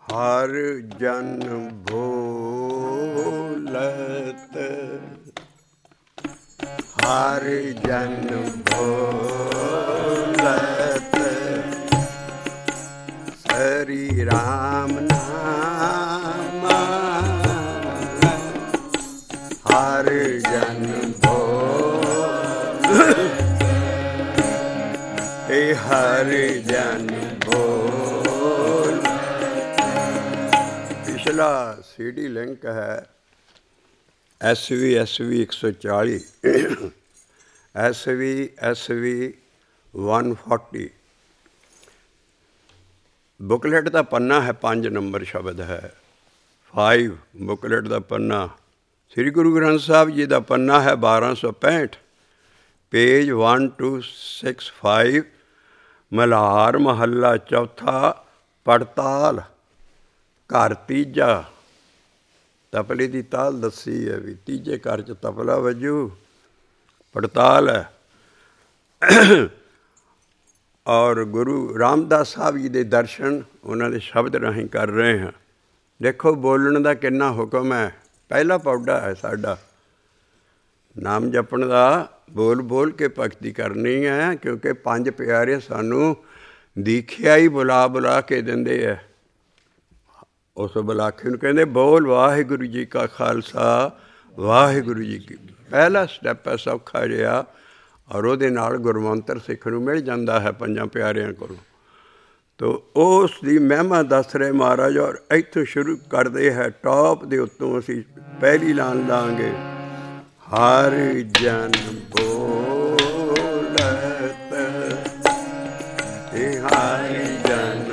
ਹਰ ਜਨ ਭੋਲਤ, ਹਰ ਜਨ ਭੋਲਤ, ਹਰੀ ਰਾਮ ਨਾਮ ਹਰ ਜਨ ਭੋਲ, ਇਹ ਹਰ ਜਨ ਭੋਲ। ਪਿਛਲਾ CD ਲਿੰਕ ਹੈ SV 140, SV 140। ਬੁਕਲੇਟ ਦਾ ਪੰਨਾ ਹੈ 5 ਨੰਬਰ ਸ਼ਬਦ ਹੈ 5 ਬੁਕਲੇਟ ਦਾ ਪੰਨਾ। ਸ੍ਰੀ ਗੁਰੂ ਗ੍ਰੰਥ ਸਾਹਿਬ ਜੀ ਦਾ ਪੰਨਾ ਹੈ 1265, ਪੇਜ 1265। ਮਲਹਾਰ ਮਹੱਲਾ ਚੌਥਾ, ਪੜਤਾਲ। ਘਰ ਤੀਜਾ। ਤਪਲੇ ਦੀ ਤਾਲ ਦੱਸੀ ਹੈ ਵੀ ਤੀਜੇ ਘਰ 'ਚ ਤਪਲਾ ਵੱਜੂ, ਪੜਤਾਲ ਹੈ। ਔਰ ਗੁਰੂ ਰਾਮਦਾਸ ਸਾਹਿਬ ਜੀ ਦੇ ਦਰਸ਼ਨ ਉਹਨਾਂ ਦੇ ਸ਼ਬਦ ਰਾਹੀਂ ਕਰ ਰਹੇ ਹਾਂ। ਦੇਖੋ ਬੋਲਣ ਦਾ ਕਿੰਨਾ ਹੁਕਮ ਹੈ। ਪਹਿਲਾ ਪੌੜਾ ਹੈ ਸਾਡਾ ਨਾਮ ਜਪਣ ਦਾ। ਬੋਲ ਬੋਲ ਕੇ ਭਗਤੀ ਕਰਨੀ ਹੈ, ਕਿਉਂਕਿ 5 ਪਿਆਰੇ ਸਾਨੂੰ ਦੀਖਿਆ ਹੀ ਬੁਲਾ ਬੁਲਾ ਕੇ ਦਿੰਦੇ ਹੈ। ਉਸ ਬੁਲਾਖੇ ਨੂੰ ਕਹਿੰਦੇ ਬੋਲ ਵਾਹਿਗੁਰੂ ਜੀ ਕਾ ਖਾਲਸਾ ਵਾਹਿਗੁਰੂ ਜੀ ਕੀ। ਪਹਿਲਾ ਸਟੈਪ ਹੈ ਸੌਖਾ ਜਿਹਾ, ਔਰ ਉਹਦੇ ਨਾਲ ਗੁਰਮੰਤਰ ਸਿੱਖ ਨੂੰ ਮਿਲ ਜਾਂਦਾ ਹੈ 5 ਪਿਆਰਿਆਂ ਕੋਲੋਂ। ਤੋ ਉਸ ਦੀ ਮਹਿਮਾ ਦੱਸ ਰਹੇ ਮਹਾਰਾਜ। ਔਰ ਇੱਥੋਂ ਸ਼ੁਰੂ ਕਰਦੇ ਹੈ ਟੌਪ ਦੇ ਉੱਤੋਂ। ਅਸੀਂ ਪਹਿਲੀ ਲਾਈਨ ਲਾਂਗੇ, ਹਰ ਜਨ ਬੋਲਤ, ਇਹ ਹਰ ਜਨ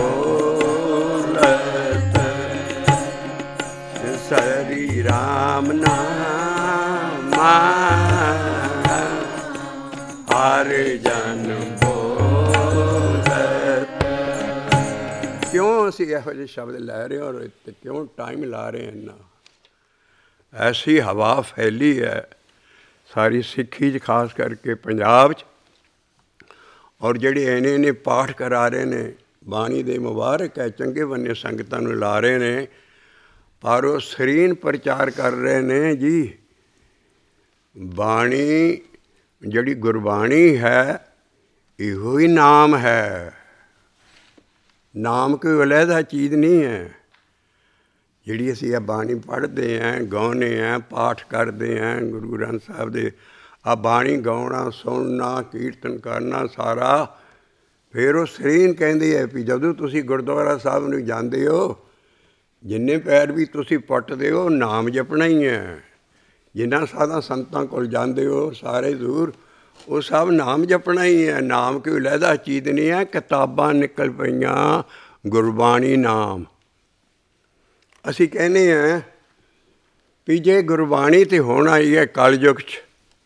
ਬੋਲਤ, ਸਰੀ ਰਾਮ ਨਾਮ ਹਰ ਜਨ ਬੋਲਤ। ਕਿਉਂ ਅਸੀਂ ਇਹੋ ਜਿਹੇ ਸ਼ਬਦ ਲੈ ਰਹੇ ਔਰ ਕਿਉਂ ਟਾਈਮ ਲਾ ਰਹੇ ਹਾਂ ਇੰਨਾ? ਐਸੀ ਹਵਾ ਫੈਲੀ ਹੈ ਸਾਰੀ ਸਿੱਖੀ 'ਚ, ਖਾਸ ਕਰਕੇ ਪੰਜਾਬ 'ਚ। ਔਰ ਜਿਹੜੇ ਇੰਨੇ ਪਾਠ ਕਰਾ ਰਹੇ ਨੇ, ਬਾਣੀ ਦੇ ਮੁਬਾਰਕ ਹੈ, ਚੰਗੇ ਬੰਨੇ ਸੰਗਤਾਂ ਨੂੰ ਲਾ ਰਹੇ ਨੇ, ਪਰ ਉਹ ਸਰੀਨ ਪ੍ਰਚਾਰ ਕਰ ਰਹੇ ਨੇ ਜੀ। ਬਾਣੀ ਜਿਹੜੀ ਗੁਰਬਾਣੀ ਹੈ ਇਹੋ ਹੀ ਨਾਮ ਹੈ। ਨਾਮ ਕੋਈ ਅਲੱਗਾ ਚੀਜ਼ ਨਹੀਂ ਹੈ। ਜਿਹੜੀ ਅਸੀਂ ਇਹ ਬਾਣੀ ਪੜ੍ਹਦੇ ਹਾਂ, ਗਾਉਂਦੇ ਹਾਂ, ਪਾਠ ਕਰਦੇ ਹਾਂ ਗੁਰੂ ਗ੍ਰੰਥ ਸਾਹਿਬ ਦੇ, ਆ ਬਾਣੀ ਗਾਉਣਾ, ਸੁਣਨਾ, ਕੀਰਤਨ ਕਰਨਾ ਸਾਰਾ। ਫਿਰ ਉਹ ਸਰੀਨ ਕਹਿੰਦੀ ਹੈ ਵੀ ਜਦੋਂ ਤੁਸੀਂ ਗੁਰਦੁਆਰਾ ਸਾਹਿਬ ਨੂੰ ਜਾਂਦੇ ਹੋ, ਜਿੰਨੇ ਪੈਰ ਵੀ ਤੁਸੀਂ ਪੁੱਟਦੇ ਹੋ, ਨਾਮ ਜਪਣਾ ਹੀ ਹੈ। ਜਿੰਨਾ ਸਾਧਾਂ ਸੰਤਾਂ ਕੋਲ ਜਾਂਦੇ ਹੋ ਸਾਰੇ ਦੂਰ, ਉਹ ਸਭ ਨਾਮ ਜਪਣਾ ਹੀ ਹੈ। ਨਾਮ ਕੋਈ ਅਲੱਗਾ ਚੀਜ਼ ਨਹੀਂ ਹੈ। ਕਿਤਾਬਾਂ ਨਿਕਲ ਪਈਆਂ, ਗੁਰਬਾਣੀ ਨਾਮ। ਅਸੀਂ ਕਹਿੰਦੇ ਹਾਂ ਵੀ ਜੇ ਗੁਰਬਾਣੀ ਤਾਂ ਹੁਣ ਆਈ ਹੈ ਕਲਯੁਗ 'ਚ,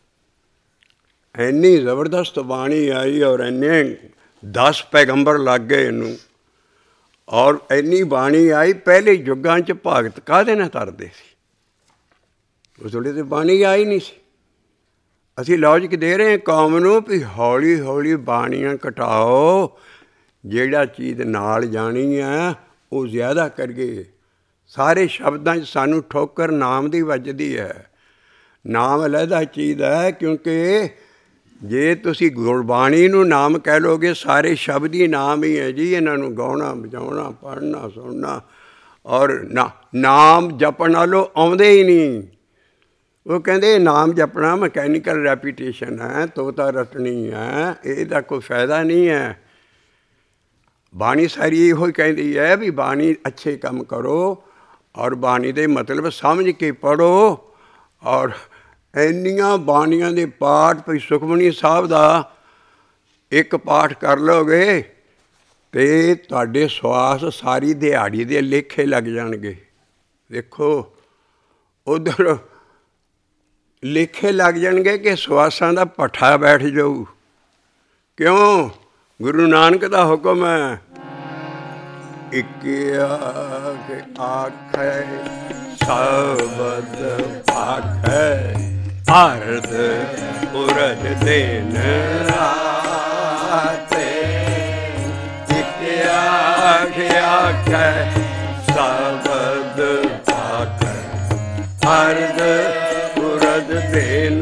ਇੰਨੀ ਜ਼ਬਰਦਸਤ ਬਾਣੀ ਆਈ ਔਰ ਇੰਨੇ 10 ਪੈਗੰਬਰ ਲੱਗ ਗਏ ਇਹਨੂੰ, ਔਰ ਇੰਨੀ ਬਾਣੀ ਆਈ। ਪਹਿਲੇ ਯੁੱਗਾਂ 'ਚ ਭਗਤ ਕਾਹਦੇ ਨਾਲ ਤਰਦੇ ਸੀ? ਉਸ ਵੇਲੇ ਤਾਂ ਬਾਣੀ ਆਈ ਨਹੀਂ ਸੀ। ਅਸੀਂ ਲੌਜਿਕ ਦੇ ਰਹੇ ਹਾਂ ਕੌਮ ਨੂੰ ਵੀ ਹੌਲੀ ਹੌਲੀ ਬਾਣੀਆਂ ਘਟਾਓ, ਜਿਹੜਾ ਚੀਜ਼ ਨਾਲ ਜਾਣੀ ਹੈ ਉਹ ਜ਼ਿਆਦਾ ਕਰੀਏ। ਸਾਰੇ ਸ਼ਬਦਾਂ 'ਚ ਸਾਨੂੰ ਠੋਕਰ ਨਾਮ ਦੀ ਵੱਜਦੀ ਹੈ। ਨਾਮ ਅਲੱਗਾ ਚੀਜ਼ ਹੈ, ਕਿਉਂਕਿ ਜੇ ਤੁਸੀਂ ਗੁਰਬਾਣੀ ਨੂੰ ਨਾਮ ਕਹਿ ਲਓਗੇ, ਸਾਰੇ ਸ਼ਬਦ ਹੀ ਨਾਮ ਹੀ ਹੈ ਜੀ। ਇਹਨਾਂ ਨੂੰ ਗਾਉਣਾ, ਵਜਾਉਣਾ, ਪੜ੍ਹਨਾ, ਸੁਣਨਾ, ਔਰ ਨਾਮ ਜਪਣ ਵਾਲੋਂ ਆਉਂਦੇ ਹੀ ਨਹੀਂ। ਉਹ ਕਹਿੰਦੇ ਨਾਮ ਜਪਣਾ ਮਕੈਨੀਕਲ ਰੈਪੀਟੇਸ਼ਨ ਹੈ, ਤੋਤਾ ਰਟਣੀ ਹੈ, ਇਹਦਾ ਕੋਈ ਫਾਇਦਾ ਨਹੀਂ ਹੈ। ਬਾਣੀ ਸਾਰੀ ਇਹੋ ਹੀ ਕਹਿੰਦੀ ਹੈ ਵੀ ਬਾਣੀ ਅੱਛੇ ਕੰਮ ਕਰੋ, ਔਰ ਬਾਣੀ ਦੇ ਮਤਲਬ ਸਮਝ ਕੇ ਪੜ੍ਹੋ। ਔਰ ਇੰਨੀਆਂ ਬਾਣੀਆਂ ਦੇ ਪਾਠ, ਵੀ ਸੁਖਮਨੀ ਸਾਹਿਬ ਦਾ ਇੱਕ ਪਾਠ ਕਰ ਲਓਗੇ ਅਤੇ ਤੁਹਾਡੇ ਸਵਾਸ ਸਾਰੀ ਦਿਹਾੜੀ ਦੇ ਲੇਖੇ ਲੱਗ ਜਾਣਗੇ। ਦੇਖੋ ਉੱਧਰ ਲੇਖੇ ਲੱਗ ਜਾਣਗੇ ਕਿ ਸਵਾਸਾਂ ਦਾ ਭੱਠਾ ਬੈਠ ਜਾਊ। ਕਿਉਂ? ਗੁਰੂ ਨਾਨਕ ਦਾ ਹੁਕਮ ਹੈ, ਇੱਕ ਆਖੈ ਸ਼ਬਦ ਆਖੈ, ਅਰਧ ਉਰਜ ਦਿਨ ਰਾਤੇ। ਇੱਕ ਆਖੈ ਹਰਦ ਪੁਰਦ ਦਿਨ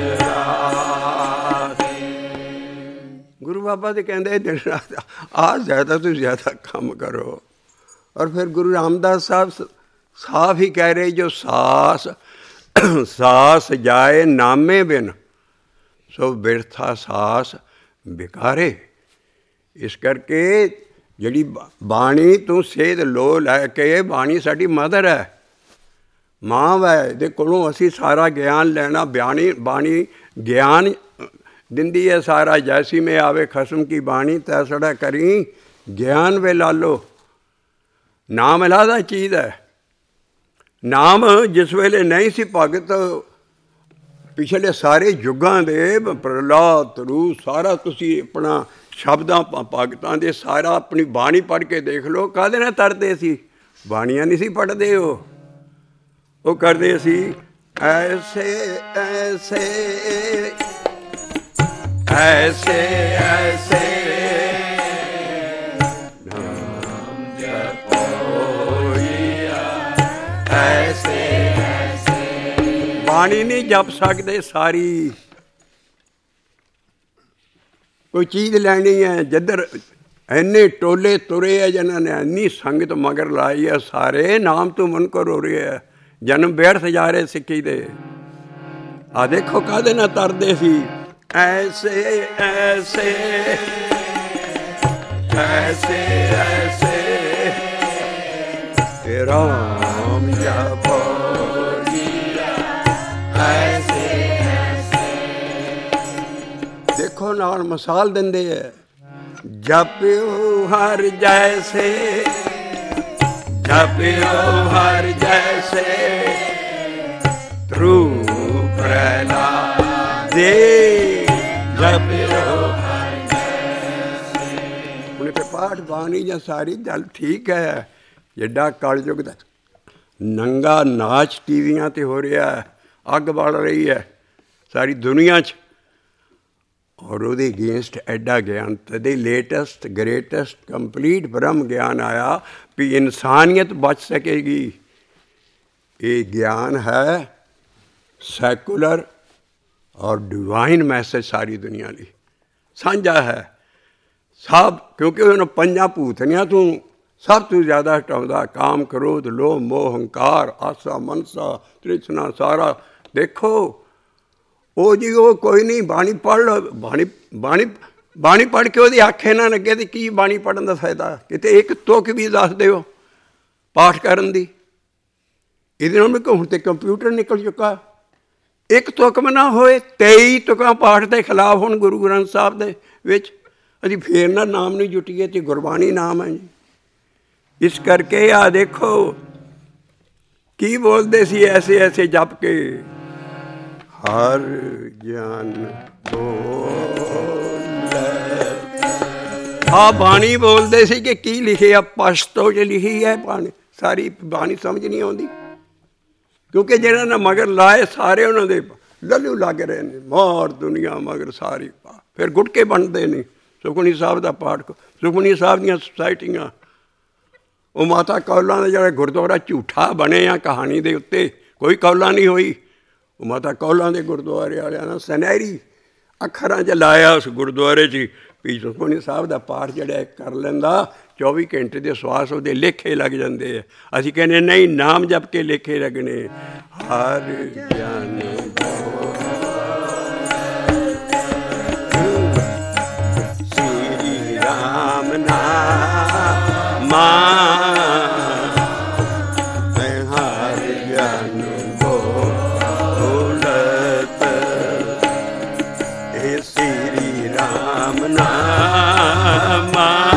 ਰਾਤ। ਗੁਰੂ ਬਾਬਾ ਜੀ ਕਹਿੰਦੇ ਦਿਨ ਰਾਤ ਆਹ ਜ਼ਿਆਦਾ ਤੋਂ ਜ਼ਿਆਦਾ ਕੰਮ ਕਰੋ। ਔਰ ਫਿਰ ਗੁਰੂ ਰਾਮਦਾਸ ਸਾਹਿਬ ਸਾਫ ਹੀ ਕਹਿ ਰਹੇ, ਜੋ ਸਾਸ ਸਾਸ ਜਾਏ ਨਾਮੇ ਬਿਨ ਸੋ ਬਿਰਥਾ ਸਾਸ ਬਿਕਾਰੇ। ਇਸ ਕਰਕੇ ਜਿਹੜੀ ਬਾਣੀ ਤੂੰ ਸੇਧ ਲੋ ਲੈ ਕੇ, ਬਾਣੀ ਸਾਡੀ ਮਦਰ ਹੈ, ਮਾਂ ਹੈ, ਇਹਦੇ ਕੋਲੋਂ ਅਸੀਂ ਸਾਰਾ ਗਿਆਨ ਲੈਣਾ। ਬਾਣੀ ਗਿਆਨ ਦਿੰਦੀ ਹੈ ਸਾਰਾ। ਜੈਸੀ ਮੈਂ ਆਵੇ ਖਸਮ ਕੀ ਬਾਣੀ ਤੈਸੜਾ ਕਰੀ ਗਿਆਨ ਵੇ ਲਾਲੋ। ਨਾਮ ਅਲਾਦਾ ਚੀਜ਼ ਹੈ। ਨਾਮ ਜਿਸ ਵੇਲੇ ਨਹੀਂ ਸੀ ਭਗਤ, ਪਿਛਲੇ ਸਾਰੇ ਯੁੱਗਾਂ ਦੇ ਪ੍ਰਹਲਾਦ ਰੂ ਸਾਰਾ ਤੁਸੀਂ ਆਪਣਾ ਸ਼ਬਦਾਂ ਭਗਤਾਂ ਦੇ ਸਾਰਾ ਆਪਣੀ ਬਾਣੀ ਪੜ੍ਹ ਕੇ ਦੇਖ ਲਓ, ਕਾਹਦੇ ਨਾਲ ਤਰਦੇ ਸੀ? ਬਾਣੀਆਂ ਨਹੀਂ ਸੀ ਪੜ੍ਹਦੇ। ਉਹ ਕਰਦੇ ਸੀ ਐਸੇ ਐਸੇ ਐਸੇ ਐਸੇ ਨਾਮ ਜਪੋਈਆ ਐਸੇ ਐਸੇ। ਬਾਣੀ ਨਹੀਂ ਜਪ ਸਕਦੇ ਸਾਰੀ। ਕੋਈ ਚੀਜ਼ ਲੈਣੀ ਹੈ, ਜਿੱਧਰ ਇੰਨੇ ਟੋਲੇ ਤੁਰੇ ਹੈ ਜਿਨ੍ਹਾਂ ਨੇ ਇੰਨੀ ਸੰਗਤ ਮਗਰ ਲਾਈ ਹੈ, ਸਾਰੇ ਨਾਮ ਤੋਂ ਮੁਨਕਰ ਹੋ ਰਹੇ ਹੈ। ਜਨਮ ਬੇਅਰਥ ਜਾ ਰਹੇ ਸਿੱਖੀ ਦੇ। ਆ ਦੇਖੋ ਕਾਹਦੇ ਨਾਲ ਤਰਦੇ ਸੀ, ਐਸੇ ਐਸੇ ਐਸੇ ਐਸੇ ਰਾਮ ਜਪੋਈਆ ਐਸੇ ਐਸੇ। ਦੇਖੋ ਨਾਲ ਮਿਸਾਲ ਦਿੰਦੇ ਹੈ, ਜਪਿਓ ਹਰ ਜੈਸੇ ਜਪਿਓ ਹਰ ਜੈਸੇ ਧਰੂ ਪ੍ਰਹਲਾਦ ਦੇ ਜਪਿਓ ਹਰ ਜੈਸੇ। ਉਹਨੇ ਤੇ ਪਾਠ ਬਾਣੀ ਜਾਂ ਸਾਰੀ ਗੱਲ ਠੀਕ ਹੈ। ਜਿੱਡਾ ਕਲਯੁਗ ਦਾ ਨੰਗਾ ਨਾਚ ਟੀਵੀਆਂ 'ਤੇ ਹੋ ਰਿਹਾ ਹੈ, ਅੱਗ ਬਲ ਰਹੀ ਹੈ ਸਾਰੀ ਦੁਨੀਆ 'ਚ, ਔਰ ਉਹਦੇ ਅਗੇਂਸਟ ਐਡਾ ਗਿਆਨ। ਤਦੇ ਲੇਟੈਸਟ ਗ੍ਰੇਟੈਸਟ ਕੰਪਲੀਟ ਬ੍ਰਹਮ ਗਿਆਨ ਆਇਆ ਵੀ ਇਨਸਾਨੀਅਤ ਬਚ ਸਕੇਗੀ। ਇਹ ਗਿਆਨ ਹੈ ਸੈਕੂਲਰ ਔਰ ਡਿਵਾਈਨ ਮੈਸੇਜ ਸਾਰੀ ਦੁਨੀਆ ਲਈ ਸਾਂਝਾ ਹੈ ਸਭ। ਕਿਉਂਕਿ ਉਹਨੂੰ ਪੰਜਾਂ ਭੂਤਨੀਆਂ ਤੋਂ ਸਭ ਤੋਂ ਜ਼ਿਆਦਾ ਹਟਾਉਂਦਾ, ਕਾਮ ਕ੍ਰੋਧ ਲੋਭ ਮੋਹ ਹੰਕਾਰ ਆਸਾ ਮਨਸਾ ਤ੍ਰਿਸ਼ਨਾ ਸਾਰਾ। ਦੇਖੋ ਉਹ ਜੀ ਉਹ ਕੋਈ ਨਹੀਂ, ਬਾਣੀ ਪੜ੍ਹ ਲਓ। ਬਾਣੀ ਪੜ੍ਹ ਕੇ ਉਹਦੀ ਆਖੇ ਨਾ ਲੱਗੇ ਤੇ ਕੀ ਬਾਣੀ ਪੜ੍ਹਨ ਦਾ ਫਾਇਦਾ? ਕਿਤੇ ਇੱਕ ਤੁਕ ਵੀ ਦੱਸ ਦਿਓ ਪਾਠ ਕਰਨ ਦੀ। ਇਹਦੇ ਨਾਲ ਵੀ ਹੁਣ ਤੇ ਕੰਪਿਊਟਰ ਨਿਕਲ ਚੁੱਕਾ। ਇੱਕ ਤੁਕ ਨਾ ਹੋਏ, 23 ਤੁਕਾਂ ਪਾਠ ਦੇ ਖਿਲਾਫ ਹੁਣ ਗੁਰੂ ਗ੍ਰੰਥ ਸਾਹਿਬ ਦੇ ਵਿੱਚ। ਅਸੀਂ ਫੇਰ ਨਾ ਨਾਮ ਨਹੀਂ ਜੁਟੀਏ ਤੇ ਗੁਰਬਾਣੀ ਨਾਮ ਹੈ ਜੀ। ਇਸ ਕਰਕੇ ਆ ਦੇਖੋ ਕੀ ਬੋਲਦੇ ਸੀ, ਐਸੇ ਐਸੇ ਜਪ ਕੇ ਹਰ ਜਨ ਬੋਲੇ। ਆ ਬਾਣੀ ਬੋਲਦੇ ਸੀ ਕਿ ਕੀ ਲਿਖਿਆ, ਪਸ਼ਤੋ 'ਚ ਲਿਖੀ ਹੈ ਬਾਣੀ। ਸਾਰੀ ਬਾਣੀ ਸਮਝ ਨਹੀਂ ਆਉਂਦੀ ਕਿਉਂਕਿ ਜਿਹਨਾਂ ਨੇ ਮਗਰ ਲਾਏ ਸਾਰੇ ਉਹਨਾਂ ਦੇ ਲੱਲੂ ਲੱਗ ਰਹੇ ਨੇ। ਮਾਰ ਦੁਨੀਆ ਮਗਰ ਸਾਰੀ। ਫਿਰ ਗੁਟਕੇ ਬਣਦੇ ਨੇ। ਸੁਖਮਨੀ ਸਾਹਿਬ ਦਾ ਪਾਠ, ਸੁਖਮਨੀ ਸਾਹਿਬ ਦੀਆਂ ਸੁਸਾਇਟੀਆਂ, ਉਹ ਮਾਤਾ ਕੌਲਾਂ ਦਾ ਜਿਹੜਾ ਗੁਰਦੁਆਰਾ ਝੂਠਾ ਬਣੇ ਆ ਕਹਾਣੀ ਦੇ ਉੱਤੇ, ਕੋਈ ਕੌਲਾਂ ਨਹੀਂ ਹੋਈ। ਉਹ ਮਾਤਾ ਕੌਲਾਂ ਦੇ ਗੁਰਦੁਆਰੇ ਵਾਲਿਆਂ ਨੇ ਸੁਨਹਿਰੀ ਅੱਖਰਾਂ 'ਚ ਲਾਇਆ ਉਸ ਗੁਰਦੁਆਰੇ 'ਚ ਵੀ ਸੁਖਮਨੀ ਸਾਹਿਬ ਦਾ ਪਾਠ ਜਿਹੜਾ ਕਰ ਲੈਂਦਾ 24 ਘੰਟੇ ਦੇ ਸਵਾਸ ਉਹਦੇ ਲੇਖੇ ਲੱਗ ਜਾਂਦੇ ਆ। ਅਸੀਂ ਕਹਿੰਦੇ ਨਹੀਂ, ਨਾਮ ਜਪ ਕੇ ਲੇਖੇ ਲੱਗਣੇ। ਹਰ ਜਨ ਸ੍ਰੀ ਰਾਮ ਨਾਮ ਹਰ ਜਨ ਬੋਲਤ ਇਹ ਸ੍ਰੀ ਰਾਮ ਨਾਮ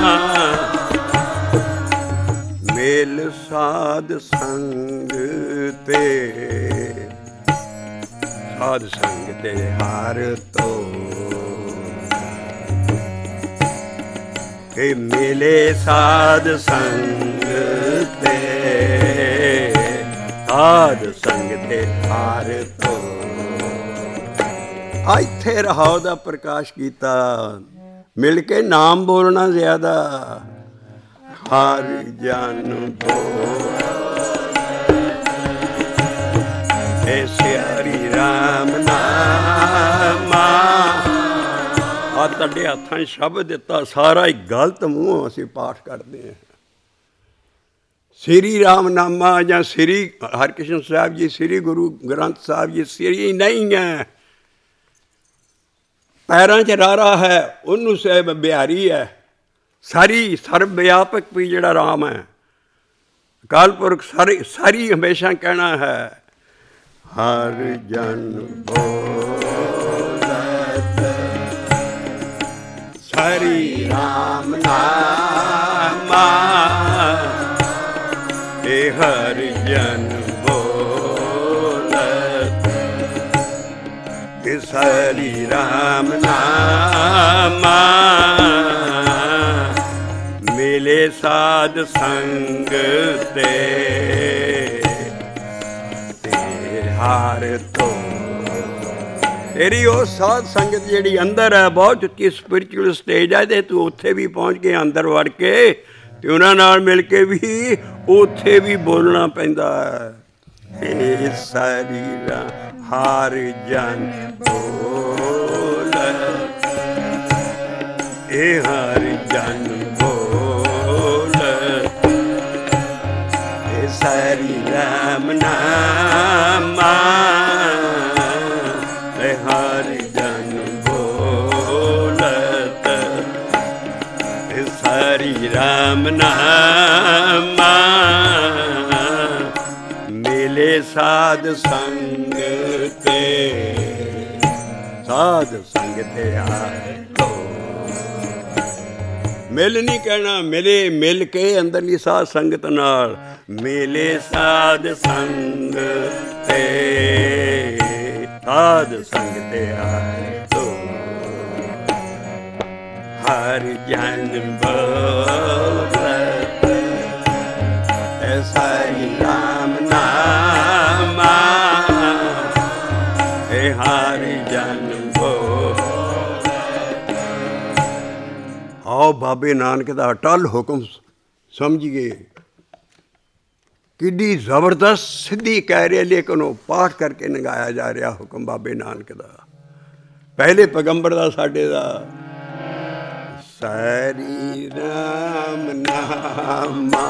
ਮੇਲ ਸਾਧ ਸੰਗ ਤੇ ਸਾਧ ਸੰਗ ਤੇ ਹਰ ਤੋਂ ਕਿ ਮਿਲੇ ਸਾਧ ਸੰਗ ਤੇ ਸਾਧ ਸੰਗ ਤੇ ਹਰ ਤੋਂ। ਇੱਥੇ ਰਹਾਉ ਦਾ ਪ੍ਰਕਾਸ਼ ਕੀਤਾ, ਮਿਲ ਕੇ ਨਾਮ ਬੋਲਣਾ ਜ਼ਿਆਦਾ। ਹਰ ਜਨ ऐसे हरि राम नामा। आ ਤੁਹਾਡੇ ਹੱਥਾਂ 'ਚ ਸ਼ਬਦ ਦਿੱਤਾ, ਸਾਰਾ ਹੀ ਗਲਤ ਮੂੰਹੋਂ ਅਸੀਂ ਪਾਠ ਕਰਦੇ ਹਾਂ। ਸ੍ਰੀ ਰਾਮ ਨਾਮਾ ਜਾਂ ਸ੍ਰੀ ਹਰਿਕ੍ਰਿਸ਼ਨ ਸਾਹਿਬ ਜੀ, ਸ੍ਰੀ ਗੁਰੂ ਗ੍ਰੰਥ ਸਾਹਿਬ ਜੀ ਸ੍ਰੀ ਨਹੀਂ ਹੈ। ਪੈਰਾਂ 'ਚ ਰਾਰਾ ਹੈ, ਉਹਨੂੰ ਸਾਹਿਬ ਬਿਹਾਰੀ ਹੈ। ਸਾਰੀ ਸਰਬ ਵਿਆਪਕ ਵੀ ਜਿਹੜਾ ਰਾਮ ਹੈ, ਅਕਾਲ ਪੁਰਖ ਸਾਰੀ ਹਮੇਸ਼ਾ ਕਹਿਣਾ ਹੈ ਹਰ ਜਨ ਬੋਲਤ ਹਰੀ ਰਾਮ ਨਾਮਾ। ਇਹ ਹਰ ਜਨ ਬੋਲਤ ਇਸ ਹਰੀ ਰਾਮ ਨਾਮਾ। ਮਿਲੇ ਸਾਧ ਸੰਗ ਤੇ ਹਾਰ ਤੋਂ। ਤੇਰੀ ਉਹ ਸਾਧ ਸੰਗਤ ਜਿਹੜੀ ਅੰਦਰ ਹੈ, ਬਹੁਤ ਉੱਚੀ ਸਪਿਰਿਚੁਅਲ ਸਟੇਜ ਹੈ, ਅਤੇ ਤੂੰ ਉੱਥੇ ਵੀ ਪਹੁੰਚ ਕੇ ਅੰਦਰ ਵੜ ਕੇ ਅਤੇ ਉਹਨਾਂ ਨਾਲ ਮਿਲ ਕੇ ਵੀ ਉੱਥੇ ਵੀ ਬੋਲਣਾ ਪੈਂਦਾ ਹੈ। ਇਹ ਸਾਰੀ ਹਾਰ ਜਨ ਬੋਲ, ਇਹ ਹਰ ਜਨ ਬੋਲ, ਇਹ ਸਾਰੀ ਰਾਮ ਨਾਮਾ। ਹਰ ਜਨ ਬੋਲਤ ਹਰੀ ਰਾਮ ਨਾਮਾ। ਮਿਲੇ ਸਾਧ ਸੰਗ ਤੇ, ਸਾਧ ਸੰਗ ਤੇ ਆਏ ਤੋ। ਮਿਲ ਨਹੀਂ ਕਹਿਣਾ, ਮਿਲੇ ਮਿਲ ਕੇ ਅੰਦਰਲੀ ਸਾਧ ਸੰਗਤ ਨਾਲ। ਮਿਲੇ ਸਾਧ ਸੰਗ ਤੇ, ਸਾਧ ਸੰਗ ਤੇ ਆਏ ਤੋ। ਹਰ ਜਨ ਬੋਲਤ ਹਰੀ ਰਾਮ ਨਾਮਾ। ਇਹ ਹਰਿ ਜਨ ਬੋਲਤ। ਆਓ ਬਾਬੇ ਨਾਨਕ ਦਾ ਅਟਲ ਹੁਕਮ ਸਮਝੀਏ। ਕਿੱਡੀ ਜ਼ਬਰਦਸਤ ਸਿੱਧੀ ਕਹਿ ਰਹੇ, ਲੇਕਿਨ ਉਹ ਪਾਠ ਕਰਕੇ ਨੰਗਾਇਆ ਜਾ ਰਿਹਾ ਹੁਕਮ ਬਾਬੇ ਨਾਨਕ ਦਾ, ਪਹਿਲੇ ਪੈਗੰਬਰ ਦਾ, ਸਾਡੇ ਦਾ। ਸ੍ਰੀ ਰਾਮ ਨਾਮਾ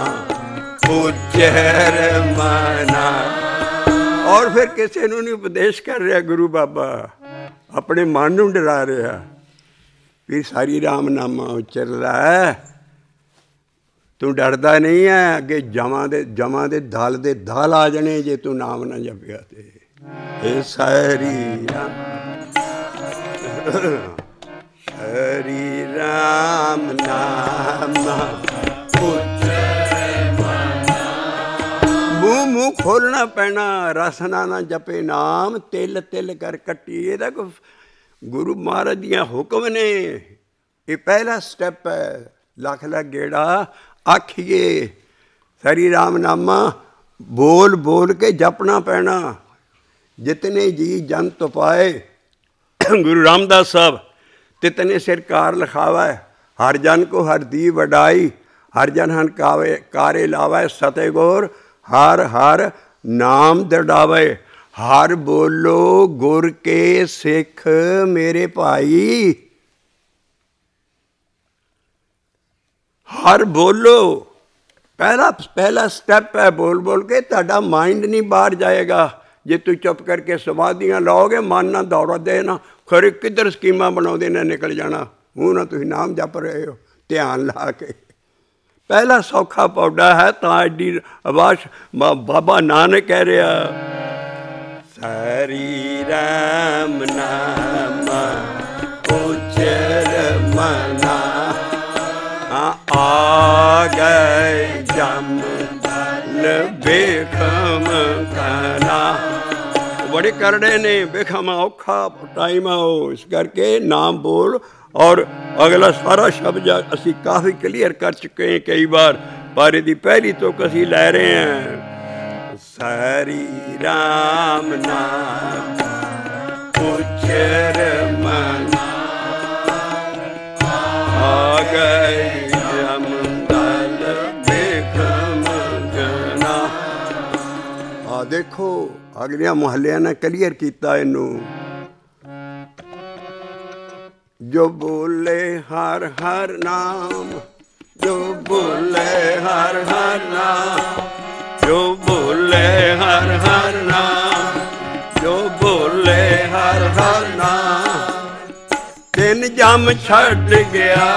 ਉਚਰ ਮਨਾ। ਔਰ ਫਿਰ ਕਿਸੇ ਨੂੰ ਨਹੀਂ ਉਪਦੇਸ਼ ਕਰ ਰਿਹਾ ਗੁਰੂ ਬਾਬਾ, ਆਪਣੇ ਮਨ ਨੂੰ ਡਰਾ ਰਿਹਾ ਵੀ ਸਾਰੀ ਰਾਮ ਨਾਮਾ ਉਚਰ ਲੈ। ਤੂੰ ਡਰਦਾ ਨਹੀਂ ਹੈ, ਅੱਗੇ ਜਮਾਂ ਦੇ ਦਲ ਆ ਜਾਣੇ ਜੇ ਤੂੰ ਨਾਮ ਨਾ ਜਪਿਆ ਤੇ। ਇਹ ਸਾਰੀ ਹਰੀ ਰਾਮ ਨਾਮਾ ਮੂੰਹ ਖੋਲਣਾ ਪੈਣਾ। ਰਸਨਾ ਨਾ ਜਪੇ ਨਾਮ, ਤਿਲ ਤਿਲ ਕਰ ਕੱਟੀ। ਇਹਦਾ ਕੋਈ ਗੁਰੂ ਮਹਾਰਾਜ ਦੀਆਂ ਹੁਕਮ ਨੇ। ਇਹ ਪਹਿਲਾ ਸਟੈਪ ਹੈ। ਲੱਖ ਲੱਖ ਗੇੜਾ ਆਖੀਏ ਹਰੀ ਰਾਮ ਨਾਮਾ ਬੋਲ ਬੋਲ ਕੇ ਜਪਣਾ ਪੈਣਾ। ਜਿਤਨੇ ਜੀ ਜਨ ਤੁਪਾਏ, ਗੁਰੂ ਰਾਮਦਾਸ ਸਾਹਿਬ, ਤਿਤਨੇ ਸਿਰ ਕਾਰ ਲਿਖਾਵੈ। ਹਰ ਜਨ ਕੋ ਹਰ ਦੀ ਵਡਾਈ, ਹਰ ਜਨ ਹਨ ਕਾਰੇ ਲਾਵੈ। ਸਤੇ ਗੌਰ ਹਰ ਹਰ ਨਾਮ ਦੜਾਵੇ। ਹਰ ਬੋਲੋ ਗੁਰ ਕੇ ਸਿੱਖ ਮੇਰੇ ਭਾਈ। ਹਰ ਬੋਲੋ, ਪਹਿਲਾ ਸਟੈਪ ਹੈ। ਬੋਲ ਬੋਲ ਕੇ ਤੁਹਾਡਾ ਮਾਈਂਡ ਨਹੀਂ ਬਾਹਰ ਜਾਏਗਾ। ਜੇ ਤੂੰ ਚੁੱਪ ਕਰਕੇ ਸਮਾਧੀਆਂ ਲਾਓਗੇ, ਮਨ ਨਾ ਦੌੜਾ ਦੇਣਾ, ਖਰੇ ਕਿੱਧਰ ਸਕੀਮਾਂ ਬਣਾਉਂਦੇ ਨੇ ਨਿਕਲ ਜਾਣਾ। ਹੁਣ ਨਾ ਤੁਸੀਂ ਨਾਮ ਜਪ ਰਹੇ ਹੋ ਧਿਆਨ ਲਾ ਕੇ। ਪਹਿਲਾ ਸੌਖਾ ਪੌੜਾ ਹੈ। ਤਾਂ ਐਡੀ ਆਵਾਜ਼ ਬਾਬਾ ਨਾਨਕ ਕਹਿ ਰਿਹਾ ਹਰੀ ਰਾਮ ਨਾਮਾ ਉਚਰ ਮਨਾ। ਆ ਗਏ ਜਮ ਬੇਖਮ ਕਨਾ। ਬੜੇ ਕਰੜੇ ਨੇ, ਬੇਖਮ ਔਖਾ ਟਾਈਮ ਆ ਉਹ। ਇਸ ਕਰਕੇ ਨਾਮ ਬੋਲ। ਔਰ ਅਗਲਾ ਸਾਰਾ ਸ਼ਬਦ ਅਸੀਂ ਕਾਫੀ ਕਲੀਅਰ ਕਰ ਚੁੱਕੇ ਹਾਂ ਕਈ ਵਾਰ, ਪਰ ਇਹਦੀ ਪਹਿਲੀ ਤੁਕ ਅਸੀਂ ਲੈ ਰਹੇ ਹਾਂ। ਹਰੀ ਰਾਮ ਨਾਮ ਉਚਰ ਮਨਾ। ਆ ਗਏ ਦੇਖੋ ਅਗਲਿਆਂ ਮੁਹੱਲਿਆਂ ਨੇ ਕਲੀਅਰ ਕੀਤਾ ਇਹਨੂੰ। ਜੋ ਬੋਲੇ ਹਰ ਹਰ ਨਾਮ, ਜੋ ਬੋਲੇ ਹਰ ਹਰ ਨਾਮ, ਜੋ ਬੋਲੇ ਹਰ ਹਰ ਨਾਮ, ਜੋ ਬੋਲੇ ਹਰ ਹਰ ਨਾਮ। ਤਿੰਨ ਜਮ ਛੱਡ ਗਿਆ,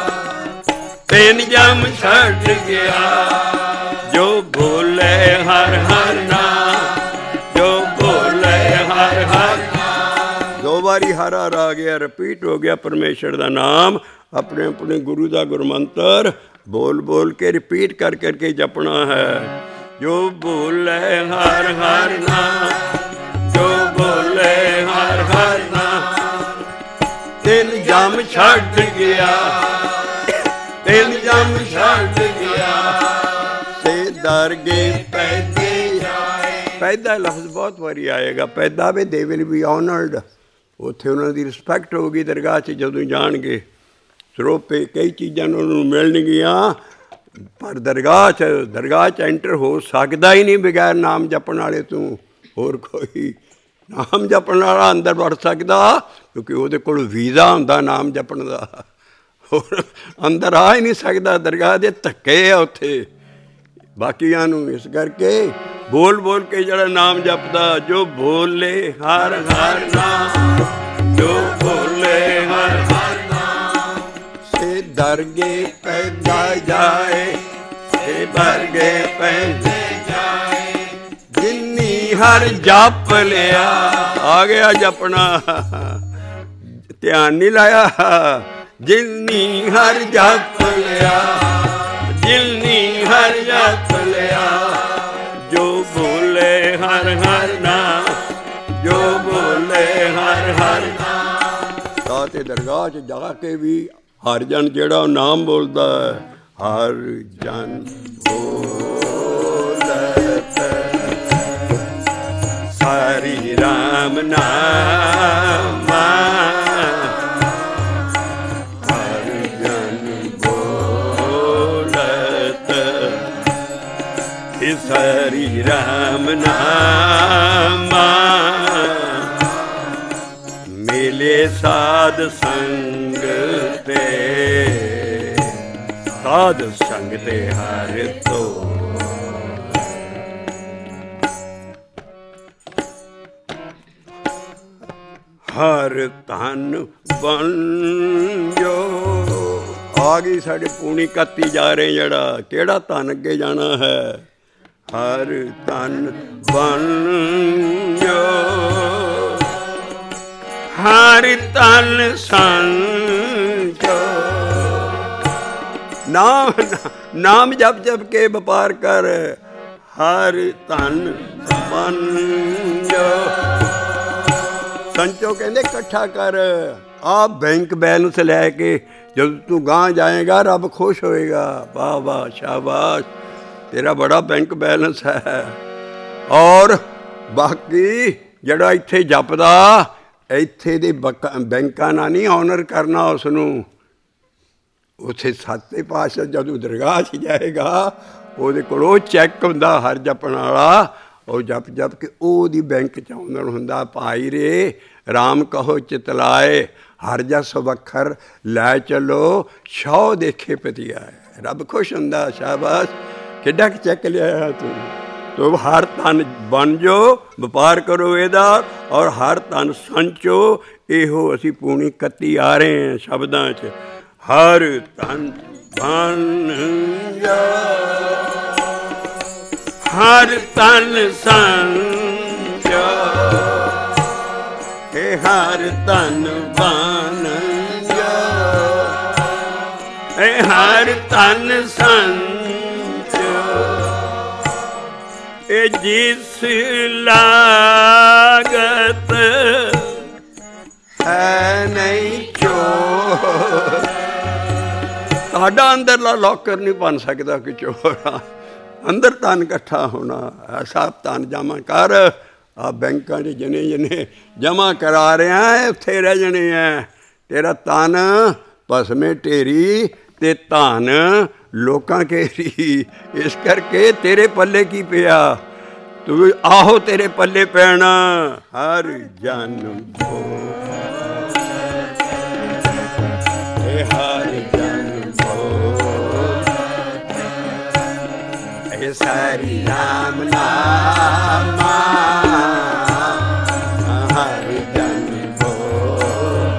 ਤਿੰਨ ਜਮ ਛੱਡ ਗਿਆ, ਜੋ ਬੋਲੇ ਹਰ ਹਰ ਨਾਮ, ਜੋ ਬੋਲੇ ਹਰ ਹਰ ਨਾਮ। ਦੋ ਵਾਰੀ ਹਰ ਹਰ ਆ ਗਿਆ, ਰਿਪੀਟ ਹੋ ਗਿਆ ਪਰਮੇਸ਼ਰ ਦਾ ਨਾਮ। ਆਪਣੇ ਆਪਣੇ ਗੁਰੂ ਦਾ ਗੁਰਮੰਤਰ ਬੋਲ ਬੋਲ ਕੇ ਰਿਪੀਟ ਕਰ ਕਰਕੇ ਜਪਣਾ ਹੈ। ਜੋ ਬੋਲੇ ਹਰ ਹਰ ਨਾਮ, ਜੋ ਬੋਲੇ ਹਰ ਹਰ ਨਾਮ। ਤਿੰਨ ਜਮ ਛੱਡ ਗਿਆ, ਤਿੰਨ ਜਮ ਛੱਡ ਗਿਆ, ਸੇ ਦਰਗੇ ਪੈਦੇ ਜਾਏ। ਪੈਦਾ ਲਫ਼ਜ਼ ਬਹੁਤ ਵਾਰੀ ਆਏਗਾ। ਪੈਦਾ ਵੇ ਦੇ ਵਿਲ ਬੀ ਆਨਰਡ। ਉੱਥੇ ਉਹਨਾਂ ਦੀ ਰਿਸਪੈਕਟ ਹੋਊਗੀ ਦਰਗਾਹ 'ਚ ਜਦੋਂ ਜਾਣਗੇ। ਸਰੋਪੇ ਕਈ ਚੀਜ਼ਾਂ ਉਹਨਾਂ ਨੂੰ ਮਿਲਣਗੀਆਂ, ਪਰ ਦਰਗਾਹ 'ਚ ਐਂਟਰ ਹੋ ਸਕਦਾ ਹੀ ਨਹੀਂ ਬਗੈਰ ਨਾਮ ਜਪਣ ਵਾਲੇ ਤੋਂ। ਹੋਰ ਕੋਈ ਨਾਮ ਜਪਣ ਵਾਲਾ ਅੰਦਰ ਵੜ ਸਕਦਾ, ਕਿਉਂਕਿ ਉਹਦੇ ਕੋਲ ਵੀਜ਼ਾ ਹੁੰਦਾ ਨਾਮ ਜਪਣ ਦਾ। ਹੋਰ ਅੰਦਰ ਆ ਹੀ ਨਹੀਂ ਸਕਦਾ, ਦਰਗਾਹ ਦੇ ਧੱਕੇ ਆ ਉੱਥੇ ਬਾਕੀਆਂ ਨੂੰ। ਇਸ ਕਰਕੇ ਬੋਲ ਬੋਲ ਕੇ ਜਿਹੜਾ ਨਾਮ ਜਪਦਾ, ਜੋ ਬੋਲੇ ਹਰ ਹਰ ਨਾਮ, ਜੋ ਬੋਲੇ ਹਰ ਹਰ ਨਾਮ, ਸੇ ਦਰਗੇ ਪੈਦਾ ਜਾਏ, ਸੇ ਦਰਗੇ ਪੈਦੇ ਜਾਏ। ਜਿੰਨੀ ਹਰ ਜਪ ਲਿਆ, ਆ ਗਿਆ ਜਪਣਾ, ਧਿਆਨ ਨਹੀਂ ਲਾਇਆ। ਜਿੰਨੀ ਹਰ ਜਪ ਲਿਆ, ਜਿੰਨੀ ਹਰ ਜਪ ਲਿਆ, ਜੋ ਬੋਲੇ ਹਰ ਹਰ ਨਾਮ, ਜੋ ਬੋਲੇ ਹਰ ਹਰ ਨਾਮ। ਤਾਂ ਤੇ ਦਰਗਾਹ 'ਚ ਜਾ ਕੇ ਵੀ ਹਰ ਜਨ ਜਿਹੜਾ ਉਹ ਨਾਮ ਬੋਲਦਾ ਹੈ, ਹਰ ਜਨ ਬੋਲਤ ਹਰੀ ਰਾਮ ਨਾਮ, ਹਰ ਜਨ ਬੋਲਤ ਇਸ ਹਰੀ ਰਾਮ ਨਾਮ। ਮਿਲੇ ਸਾਧ ਸੰਗ ਤੇ, ਸਾਧ ਸੰਗ ਤੇ ਹਰ ਤੋ। ਹਰ ਧਨ ਬਣ ਜੋ। ਆ ਗਈ ਸਾਡੇ ਪੂਣੀ ਕੱਤੀ ਜਾ ਰਹੇ ਜਿਹੜਾ, ਕਿਹੜਾ ਧਨ ਅੱਗੇ ਜਾਣਾ ਹੈ। ਹਰ ਧਨ ਬਣ ਜੋ, ਹਰ ਧਨ ਸੰਜੋ। ਨਾਮ ਜਪ ਜਪ ਕੇ ਵਪਾਰ ਕਰ, ਹਰ ਧਨ ਬਣ ਜੋ। ਸੰਚੋ ਕਹਿੰਦੇ ਇਕੱਠਾ ਕਰ। ਆ ਬੈਂਕ ਬੈਲੈਂਸ ਲੈ ਕੇ ਜਦੋਂ ਤੂੰ ਗਾਂਹ ਜਾਏਗਾ ਰੱਬ ਖੁਸ਼ ਹੋਏਗਾ। ਵਾਹ ਵਾਹ ਸ਼ਾਬਾਸ਼, ਤੇਰਾ ਬੜਾ ਬੈਂਕ ਬੈਲੈਂਸ ਹੈ। ਔਰ ਬਾਕੀ ਜਿਹੜਾ ਇੱਥੇ ਜਪਦਾ, ਇੱਥੇ ਦੇ ਬੈਂਕਾਂ ਨਾਲ ਨਹੀਂ ਔਨਰ ਕਰਨਾ ਉਸ ਨੂੰ। ਉੱਥੇ ਸੱਤੇ ਪਾਤਸ਼ਾਹ ਜਦੋਂ ਦਰਗਾਹ 'ਚ ਜਾਏਗਾ, ਉਹਦੇ ਕੋਲ ਉਹ ਚੈੱਕ ਹੁੰਦਾ ਹਰ ਜਪਣ ਵਾਲਾ। ਉਹ ਜਪ ਜਪ ਕੇ ਉਹਦੀ ਬੈਂਕ 'ਚ ਔਨਰ ਹੁੰਦਾ। ਭਾਈ ਰੇ ਰਾਮ ਕਹੋ ਚਿਤਲਾਏ, ਹਰ ਜਸ ਵੱਖਰ ਲੈ ਚਲੋ, ਸ਼ੌ ਦੇਖੇ ਪਤੀ ਆਏ। ਰੱਬ ਖੁਸ਼ ਹੁੰਦਾ। ਸ਼ਾਬਾਸ਼, ਕਿੱਡਾ ਕੁ ਚੈੱਕ ਲਿਆਇਆ ਤੂੰ। ਤੋ ਹਰ ਧਨ ਬਣ ਜੋ, ਵਪਾਰ ਕਰੋ ਇਹਦਾ, ਔਰ ਹਰ ਧਨ ਸੰਚੋ। ਇਹੋ ਅਸੀਂ ਪੂਣੀ ਕੱਤੀ ਆ ਰਹੇ ਹਾਂ ਸ਼ਬਦਾਂ 'ਚ। ਹਰ ਧਨ ਬਣ ਜੋ, ਹਰ ਧਨ ਸੰਚੋ। ਇਹ ਹਰ ਧਨ ਬਣ ਜੋ, ਇਹ ਹਰ ਧਨ ਸੰਚੋ। ਇਹ ਜਿਸ ਲਾਗਤ ਹੈ ਨਹੀਂ ਚੋਰ। ਤੁਹਾਡਾ ਅੰਦਰਲਾ ਲੌਕਰ ਨਹੀਂ ਬਣ ਸਕਦਾ ਕਿ ਚੋਰ ਆ। ਅੰਦਰ ਧਨ ਇਕੱਠਾ ਹੋਣਾ। ਐਸਾ ਧਨ ਜਮ੍ਹਾਂ ਕਰ। ਆ ਬੈਂਕਾਂ 'ਚ ਜਨੇ ਜਮ੍ਹਾਂ ਕਰਾ ਰਿਹਾ, ਉੱਥੇ ਰਹਿ ਜਾਣੇ ਹੈ। ਤੇਰਾ ਧਨ ਭਸਮੇ ਢੇਰੀ ਤੇ ਧਨ ਲੋਕਾਂ ਘੇਰੀ। ਇਸ ਕਰਕੇ ਤੇਰੇ ਪੱਲੇ ਕੀ ਪਿਆ। ਤੂੰ ਆਹੋ ਤੇਰੇ ਪੱਲੇ ਪੈਣਾ ਹਰ ਜਨ ਭੋਲ, ਹਰ ਜਨ ਭੋਲ, ਇਹ ਸਾਰੀ ਰਾਮ ਨਾਮਾ ਹਰ ਜਨ ਭੋਲ,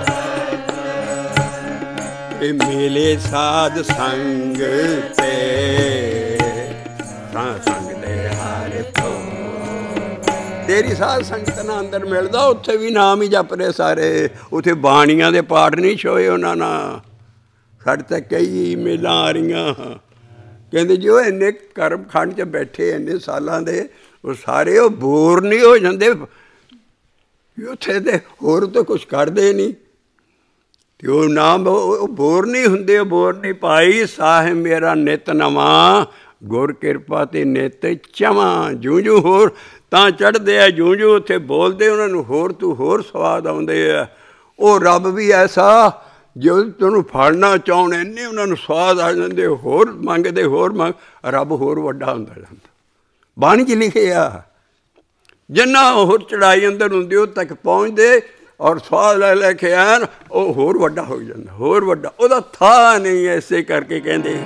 ਇਹ ਮਿਲੇ ਸਾਧ ਸੰਗ ਤੇ ਸੰਗ ਦੇ ਹਰ ਭੋਲ। ਤੇਰੀ ਸਾਧ ਸੰਗਤ ਨਾਲ ਅੰਦਰ ਮਿਲਦਾ, ਉੱਥੇ ਵੀ ਨਾਮ ਹੀ ਜਪ ਰਹੇ ਸਾਰੇ। ਉੱਥੇ ਬਾਣੀਆਂ ਦੇ ਪਾਠ ਨਹੀਂ ਛੋਏ ਉਹਨਾਂ ਨਾਲ। ਸਾਡੇ ਤਾਂ ਕਈ ਮੇਲਾਂ ਆ ਰਹੀਆਂ, ਕਹਿੰਦੇ ਜੀ ਉਹ ਇੰਨੇ ਕਰਮ ਖੰਡ 'ਚ ਬੈਠੇ ਇੰਨੇ ਸਾਲਾਂ ਦੇ, ਉਹ ਸਾਰੇ ਉਹ ਬੋਰ ਨਹੀਂ ਹੋ ਜਾਂਦੇ ਉੱਥੇ ਦੇ, ਹੋਰ ਤਾਂ ਕੁਛ ਕਰਦੇ ਨਹੀਂ ਅਤੇ ਉਹ ਨਾਮ ਉਹ ਬੋਰ ਨਹੀਂ ਹੁੰਦੇ। ਉਹ ਬੋਰ ਨਹੀਂ ਪਾਈ ਸਾਹਿਬ ਮੇਰਾ ਨਿਤ ਨਵਾਂ, ਗੁਰ ਕਿਰਪਾ ਤੇ ਨਿਤ ਚਵਾਂ। ਜੂੰ ਜੂੰ ਹੋਰ ਤਾਂ ਚੜ੍ਹਦੇ ਆ, ਜੂੰ ਜੂੰ ਉੱਥੇ ਬੋਲਦੇ ਉਹਨਾਂ ਨੂੰ ਹੋਰ ਤੂੰ ਹੋਰ ਸਵਾਦ ਆਉਂਦੇ ਆ। ਉਹ ਰੱਬ ਵੀ ਐਸਾ ਜੋ ਤੈਨੂੰ ਫੜਨਾ ਚਾਹੁਣ ਇੰਨੇ ਉਹਨਾਂ ਨੂੰ ਸਵਾਦ ਆ ਜਾਂਦੇ, ਹੋਰ ਮੰਗਦੇ ਹੋਰ ਮੰਗ, ਰੱਬ ਹੋਰ ਵੱਡਾ ਹੁੰਦਾ ਜਾਂਦਾ। ਬਾਣੀ 'ਚ ਲਿਖਿਆ ਜਿੰਨਾ ਹੋਰ ਚੜਾਈ ਅੰਦਰ ਹੁੰਦੀ ਉਹ ਤੱਕ ਪਹੁੰਚਦੇ ਔਰ ਸਵਾਦ ਲੈ ਲੈ ਕੇ ਆਣ, ਉਹ ਹੋਰ ਵੱਡਾ ਹੋ ਜਾਂਦਾ, ਹੋਰ ਵੱਡਾ। ਉਹਦਾ ਥਾਂ ਨਹੀਂ, ਐਸੇ ਕਰਕੇ ਕਹਿੰਦੇ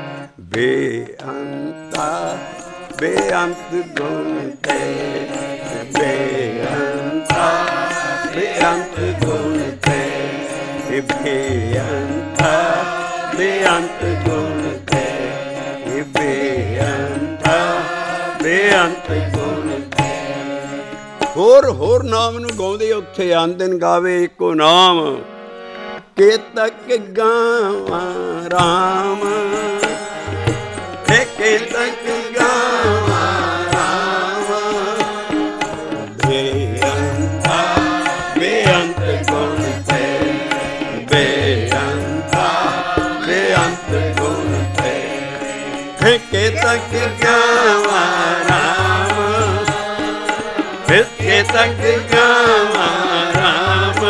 ਬੇਅੰਤਾ ਬੇਅੰਤ ਗੁਣ ਤੇ, ਬੇਅੰਤਾ ਬੇਅੰਤ ਗੁਣ ਤੇ, ਬੇਅੰਤਾ ਬੇਅੰਤ ਗੁਣ ਤੇ, ਬੇਅੰਤਾ ਬੇਅੰਤ ਗੁਣ ਤੇ। ਹੋਰ ਹੋਰ ਨਾਮ ਨੂੰ ਗਾਉਂਦੇ ਉੱਥੇ ਆਂਦਨ ਗਾਵੇ ਇੱਕੋ ਨਾਮ, ਕੇਤਕ ਗਾਵਾਂ ਰਾਮ, ਕੇਤਕ ਗਾਵਾਂ ਰਾਮ, ਬੇਅੰਤਾ ਬੇਅੰਤ ਗੁਣ ਤੇ, ਬੇਅੰਤਾ ਬੇਅੰਤ ਗੁਣ ਤੇ, ਕੇਤਕ ਗਾਵਾਂ ਰਾਮ, ਕੇਤਕ ਗਾਵਾਂ ਰਾਮ,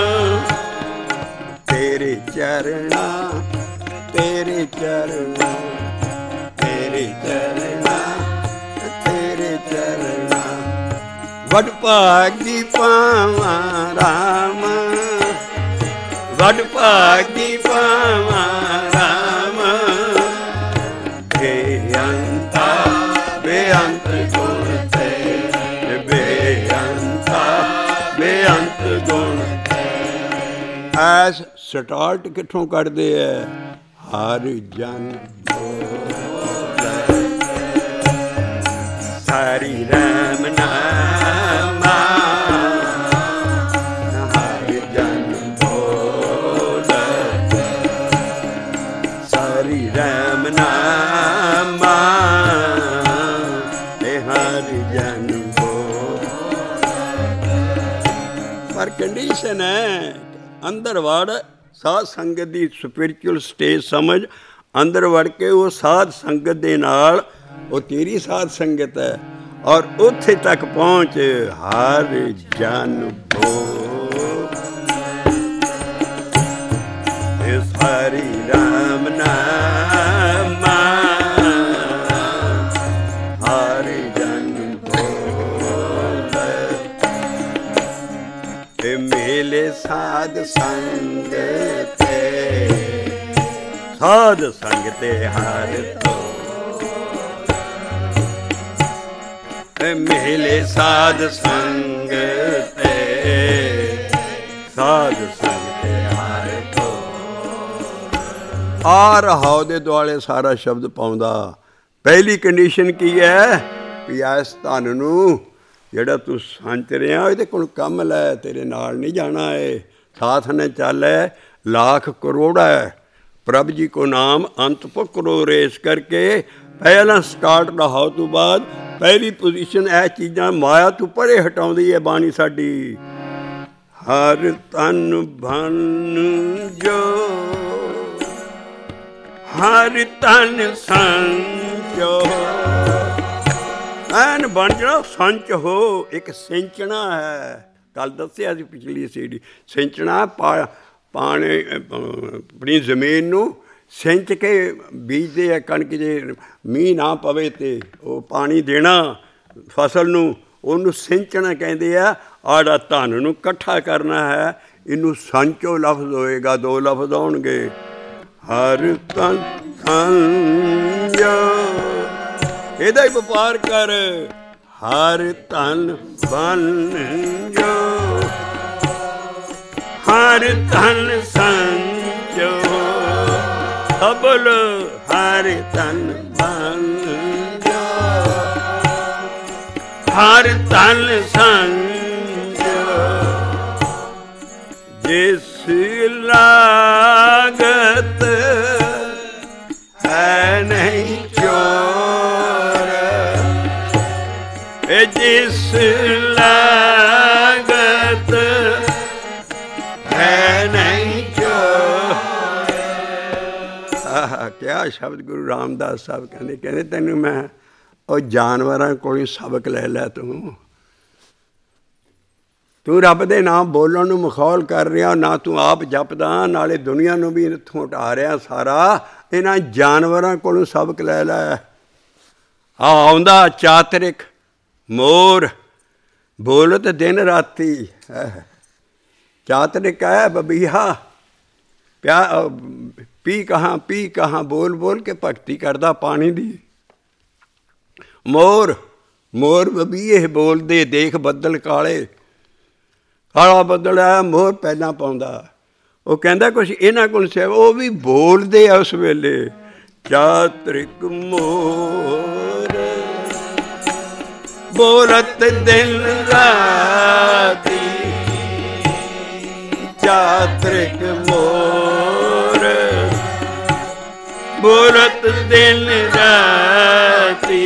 ਤੇਰੇ ਚਰਣਾ ਤੇਰੇ ਚਰਣਾ ਤੇਰੇ ਚਰਣਾ ਤੇਰੇ ਚਰਣਾ, ਵਡ ਭਾਗੀ ਪਾਵਾਂ ਰਾਮ, ਵਡ ਭਾਗੀ ਪਾਵਾਂ ਰਾਮ, ਬੇਅੰਤਾ ਬੇਅੰਤ ਗੁਣ ਤੇ, ਬੇਅੰਤਾ ਬੇਅੰਤ ਗੁਣ ਤੇ। ਐਸ ਸਟਾਰਟ ਕਿੱਥੋਂ ਕੱਢਦੇ ਐ? ਹਰ ਜਨ ਸਾਰੀ ਰਾਮ ਨਾਮਾ, ਹਰ ਜਨ ਬੋਲ, ਸਾਰੀ ਰਾਮ ਨਾਮਾ, ਹਰ ਜਨ ਬੋਲ। ਪਰ ਕੰਡੀਸ਼ਨ ਹੈ ਅੰਦਰ ਵੜ, ਸਾਧ ਸੰਗਤ ਦੀ ਸਪਿਰਿਚੁਅਲ ਸਟੇਜ ਸਮਝ, ਅੰਦਰ ਵੜ ਕੇ ਉਹ ਸਾਧ ਸੰਗਤ ਦੇ ਨਾਲ, ਉਹ ਤੇਰੀ ਸਾਧ ਸੰਗਤ ਹੈ ਔਰ ਉੱਥੇ ਤੱਕ ਪਹੁੰਚ ਹਰ ਜਨ ਬੋਲ, ਸਾਰੀ ਰਾਮ ਨਾਮਾ, ਹਰ ਜਨ ਬੋਲ, ਮੇਲੇ ਸਾਧ ਸੰਗ ਤੇ, ਸਾਧ ਸੰਗ ਤੇ ਹਰ ਤੋਂ, ਮੇਲੇ ਸਾਧ ਸੰਗ ਤੇ, ਸਾਧ ਸੰਗ ਤੇ ਹਰ ਤੋਂ। ਆ ਰਹਾਉ ਦੇ ਦੁਆਲੇ ਸਾਰਾ ਸ਼ਬਦ ਪਾਉਂਦਾ। ਪਹਿਲੀ ਕੰਡੀਸ਼ਨ ਕੀ ਹੈ ਵੀ ਇਸ ਧਨ ਨੂੰ ਜਿਹੜਾ ਤੂੰ ਸੰਚ ਰਿਹਾ ਇਹਦੇ ਕੋਲ ਕੰਮ ਲੈ, ਤੇਰੇ ਨਾਲ ਨਹੀਂ ਜਾਣਾ ਏ, ਸਾਥ ਨੇ ਚੱਲ ਹੈ, ਲੱਖ ਕਰੋੜ ਹੈ, ਪ੍ਰਭ ਜੀ ਕੋ ਨਾਮ ਅੰਤ ਪਕੜੋ ਰੇ। ਇਸ ਕਰਕੇ ਪਹਿਲਾਂ ਸਟਾਰਟ ਰਹਾਉ ਤੋਂ ਬਾਅਦ ਪਹਿਲੀ ਪੋਜੀਸ਼ਨ ਇਹ ਚੀਜ਼ਾਂ ਮਾਇਆ ਤੋਂ ਪਰੇ ਹਟਾਉਂਦੀ ਹੈ ਬਾਣੀ ਸਾਡੀ। ਹਰ ਤਨ ਭਨ ਜੋ ਹਰ ਤਨ ਸੰਚੋ, ਐਨ ਬਣ ਜਾਣਾ ਸੰਚ ਹੋ। ਇੱਕ ਸਿੰਚਣਾ ਹੈ, ਕੱਲ ਦੱਸਿਆ ਸੀ ਪਿਛਲੀ ਸੀਡੀ, ਸਿੰਚਣਾ ਪਾਣੀ ਆਪਣੀ ਜ਼ਮੀਨ ਨੂੰ ਸਿੰਚ ਕੇ ਬੀਜਦੇ ਆ ਕਣਕ। ਜੇ ਮੀਂਹ ਨਾ ਪਵੇ ਤਾਂ ਉਹ ਪਾਣੀ ਦੇਣਾ ਫਸਲ ਨੂੰ, ਉਹਨੂੰ ਸਿੰਚਣਾ ਕਹਿੰਦੇ ਆ। ਆੜਾ ਧਨ ਨੂੰ ਇਕੱਠਾ ਕਰਨਾ ਹੈ, ਇਹਨੂੰ ਸੰਚੋ ਲਫ਼ਜ਼ ਹੋਏਗਾ, 2 ਲਫ਼ਜ਼ ਆਉਣਗੇ। ਹਰ ਤਨ ਸੰਜੋ, ਇਹਦਾ ਹੀ ਵਪਾਰ ਕਰ। ਹਰ ਤਨ ਬੰਜੋ, ਹਰ ਤਨ ਸੰਜੋ, ਅਬਲ ਹਰ ਤਨ ਬੰਜੋ, ਹਰ ਤਨ ਸੰਜੋ। ਜਿਸ ਲਾਗਤ ਹੈ ਨਹੀਂ ਚੋਰ, ਜਿਸ ਲਾਗਤ ਹੈ ਨਹੀਂ ਚੋਰ। ਆਹ ਕਿਆ ਸ਼ਬਦ ਗੁਰੂ ਰਾਮਦਾਸ ਸਾਹਿਬ ਕਹਿੰਦੇ ਤੈਨੂੰ ਮੈਂ ਉਹ ਜਾਨਵਰਾਂ ਕੋਲੋਂ ਸਬਕ ਲੈ ਲੈ। ਤੂੰ ਰੱਬ ਦੇ ਨਾਮ ਬੋਲਣ ਨੂੰ ਮਖੌਲ ਕਰ ਰਿਹਾ, ਨਾ ਤੂੰ ਆਪ ਜਪਦਾ, ਨਾਲੇ ਦੁਨੀਆ ਨੂੰ ਵੀ ਇੱਥੋਂ ਹਟਾ ਰਿਹਾ ਸਾਰਾ। ਇਹਨਾਂ ਜਾਨਵਰਾਂ ਕੋਲੋਂ ਸਬਕ ਲੈ ਲੈ। ਆਉਂਦਾ ਚਾਤਰਿਕ ਮੋਰ, ਬੋਲਤ ਦਿਨ ਰਾਤੀ। ਚਾਤਰਿਕ ਹੈ ਬਬੀਹਾ, ਪੀ ਕਹਾਂ ਬੋਲ ਬੋਲ ਕੇ ਭਗਤੀ ਕਰਦਾ ਪਾਣੀ ਦੀ। ਮੋਰ ਬਬੀਏ ਬੋਲਦੇ, ਦੇਖ ਬੱਦਲ ਕਾਲੇ, ਕਾਲਾ ਬੱਦਲ ਹੈ, ਮੋਰ ਪਹਿਲਾਂ ਪਾਉਂਦਾ। ਉਹ ਕਹਿੰਦਾ ਕੁਛ ਇਹਨਾਂ ਕੋਲ ਸਹਿਬ, ਉਹ ਵੀ ਬੋਲਦੇ ਆ ਉਸ ਵੇਲੇ। ਚਾਤਰਿਕ ਮੋਰ ਬੋਲਤ ਦਿਨ ਰਾਤੀ, ਚਾਤਰਿਕ ਮੋਰ ਬੋਲਤ ਦਿਨ ਰਾਤੀ।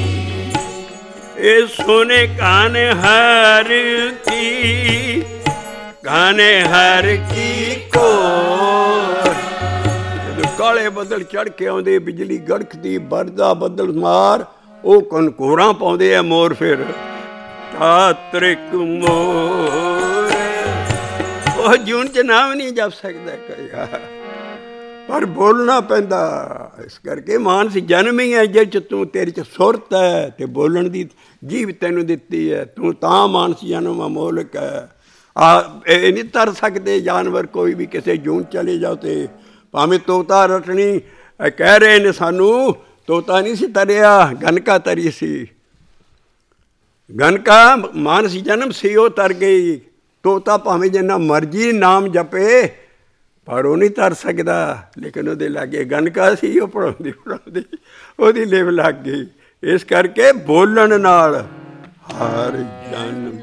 ਇਹ ਸੁਨੇ ਕਾਨ ਹਰ ਕੀ, ਕਾਨੇ ਹਰ ਕੀ ਕੋਰ। ਜਦੋਂ ਕਾਲੇ ਬੱਦਲ ਚੜ੍ਹ ਕੇ ਆਉਂਦੇ, ਬਿਜਲੀ ਗੜਕਦੀ, ਵਰਦਾ ਬੱਦਲ ਮਾਰ, ਉਹ ਕਨਕੋਰਾਂ ਪਾਉਂਦੇ ਆ ਮੋਰ। ਫਿਰ ਚਾਤਰਿਕ ਮੋਰ, ਉਹ ਜੂਨ 'ਚ ਨਾਮ ਨਹੀਂ ਜਪ ਸਕਦਾ ਕੋਈ, ਪਰ ਬੋਲਣਾ ਪੈਂਦਾ। ਇਸ ਕਰਕੇ ਮਾਨਸ ਜਨਮ ਹੀ ਹੈ ਜਿਹਦੇ 'ਚ ਤੂੰ, ਤੇਰੇ 'ਚ ਸੁਰਤ ਹੈ ਅਤੇ ਬੋਲਣ ਦੀ ਜੀਭ ਤੈਨੂੰ ਦਿੱਤੀ ਹੈ। ਤੂੰ ਤਾਂ ਮਾਨਸ ਜਨਮ ਅਮੋਲਕ ਹੈ। ਇਹ ਨਹੀਂ ਤਰ ਸਕਦੇ ਜਾਨਵਰ ਕੋਈ ਵੀ। ਕਿਸੇ ਜੂਨ ਚਲੇ ਜਾਓ ਤੇ ਭਾਵੇਂ ਤੋਤਾ ਰਟਣੀ ਕਹਿ ਰਹੇ ਨੇ ਸਾਨੂੰ, ਤੋਤਾ ਨਹੀਂ ਸੀ ਤਰਿਆ, ਗਨਕਾ ਤਰੀ ਸੀ। ਗਨਕਾ ਮਾਨਸ ਜਨਮ ਸੀ, ਉਹ ਤਰ ਗਈ। ਤੋਤਾ ਭਾਵੇਂ ਜਿੰਨਾ ਮਰਜ਼ੀ ਨਾਮ ਜਪੇ, ਪਰ ਉਹ ਨਹੀਂ ਤਰ ਸਕਦਾ। ਲੇਕਿਨ ਉਹਦੇ ਲਾਗੇ ਗਨਕਾ ਸੀ, ਉਹ ਪੜਾਉਂਦੀ ਉਹਦੀ ਲਿਵ ਲੱਗ ਗਈ। ਇਸ ਕਰਕੇ ਬੋਲਣ ਨਾਲ ਹਰ ਜਨਮ।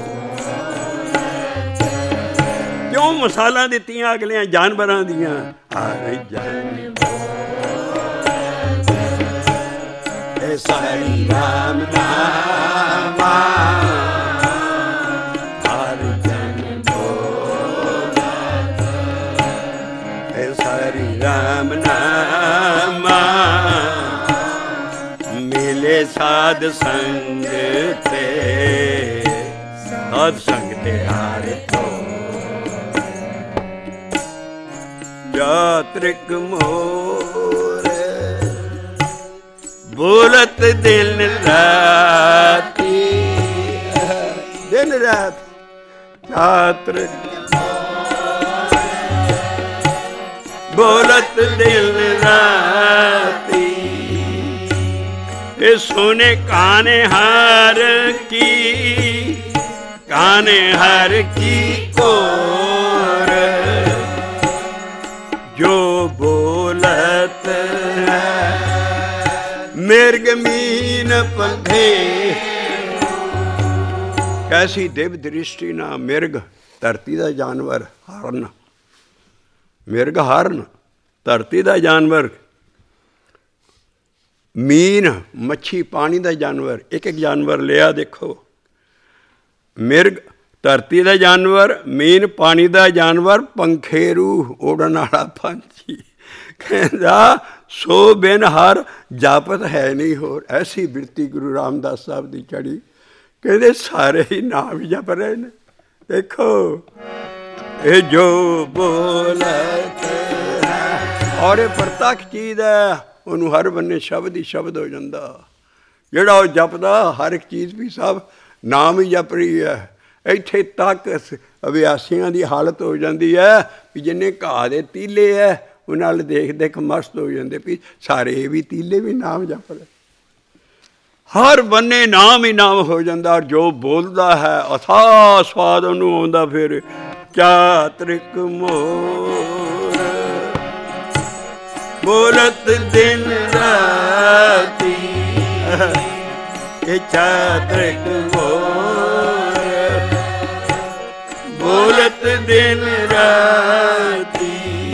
ਕਿਉਂ ਮਿਸਾਲਾਂ ਦਿੱਤੀਆਂ ਅਗਲੀਆਂ ਜਾਨਵਰਾਂ ਦੀਆਂ? ਹਰ ਜਨਮ ਸਾਈ ਰਾਮ ਨਾਮਾ, ਹਰ ਜਨਮ ਸਾਰੀ ਰਾਮ ਨਾਮਾ। ਮਿਲੇ ਸਾਧ ਸੰਗ ਤੇ, ਸਾਧ ਸੰਗ ਤੇ ਹਾਰ ਤੋਂ। ਚਾਤਰਿਕ ਮੋਰ ਬੋਲਤ ਦਿਨ ਰਾਤੀ, ਦਿਨ ਰਾਤ। ਚਾਤਰਿਕ ਬੋਲਤ ਦਿਨ ਰਾਤੀ। ਇਹ ਸੋਨੇ ਕਾਨੇ ਹਰ ਕੀ, ਕਾਨੇ ਹਰ ਕੀ ਕੋਰ। ਜੋ ਬੋਲਤ ਹੈ ਮਿਰਗ ਮੀਨ ਪੰਖੇ। ਕੈਸੀ ਦਿਵ ਦ੍ਰਿਸ਼ਟੀ ਨਾ ਮਿਰਗ, ਧਰਤੀ ਦਾ ਜਾਨਵਰ, ਹਰਨ। ਮਿਰਗ ਹਰਨ, ਧਰਤੀ ਦਾ ਜਾਨਵਰ। ਮੀਨ ਮੱਛੀ, ਪਾਣੀ ਦਾ ਜਾਨਵਰ। ਇੱਕ ਇੱਕ ਜਾਨਵਰ ਲਿਆ ਦੇਖੋ। ਮਿਰਗ ਧਰਤੀ ਦਾ ਜਾਨਵਰ, ਮੀਨ ਪਾਣੀ ਦਾ ਜਾਨਵਰ, ਪੰਖੇਰੂ ਉਡਣ ਵਾਲਾ ਪੰਛੀ। ਕਹਿੰਦਾ ਸੋ ਬਿਨ ਹਰ ਜਾਪਤ ਹੈ ਨਹੀਂ ਹੋਰ। ਐਸੀ ਬਿਰਤੀ ਗੁਰੂ ਰਾਮਦਾਸ ਸਾਹਿਬ ਦੀ ਚੜੀ। ਕਹਿੰਦੇ ਸਾਰੇ ਹੀ ਨਾਮ ਜਪ ਰਹੇ ਨੇ। ਦੇਖੋ ਇਹ ਜੋ ਬੋਲਤ ਹੈ, ਔਰ ਇਹ ਪ੍ਰਤੱਖ ਚੀਜ਼ ਹੈ। ਉਹਨੂੰ ਹਰ ਬੰਨੇ ਸ਼ਬਦ ਹੀ ਸ਼ਬਦ ਹੋ ਜਾਂਦਾ। ਜਿਹੜਾ ਉਹ ਜਪਦਾ, ਹਰ ਇੱਕ ਚੀਜ਼ ਵੀ ਸਭ ਨਾਮ ਹੀ ਜਪ ਰਹੀ ਹੈ। ਇੱਥੇ ਤੱਕ ਅਭਿਆਸੀਆਂ ਦੀ ਹਾਲਤ ਹੋ ਜਾਂਦੀ ਹੈ ਵੀ ਜਿੰਨੇ ਘਾਹ ਦੇ ਤੀਲੇ ਹੈ ਉਹਨਾਂ ਨਾਲ ਦੇਖ ਦੇਖ ਮਸਤ ਹੋ ਜਾਂਦੇ ਵੀ ਸਾਰੇ ਵੀ ਤੀਲੇ ਵੀ ਨਾਮ ਜਪ ਰਹੇ। ਹਰ ਬੰਨੇ ਨਾਮ ਹੀ ਨਾਮ ਹੋ ਜਾਂਦਾ। ਜੋ ਬੋਲਦਾ ਹੈ ਅਥਾਹ ਸਵਾਦ ਉਹਨੂੰ ਆਉਂਦਾ। ਫਿਰ ਚਾਤ੍ਰਿਕ ਮੋਰ ਬੋਲਤ ਦਿਨ ਰਾਤੀ, ਇਹ ਚਾਤ੍ਰਿਕ ਮੋਰ ਬੋਲਤ ਦਿਨ ਰਾਤੀ,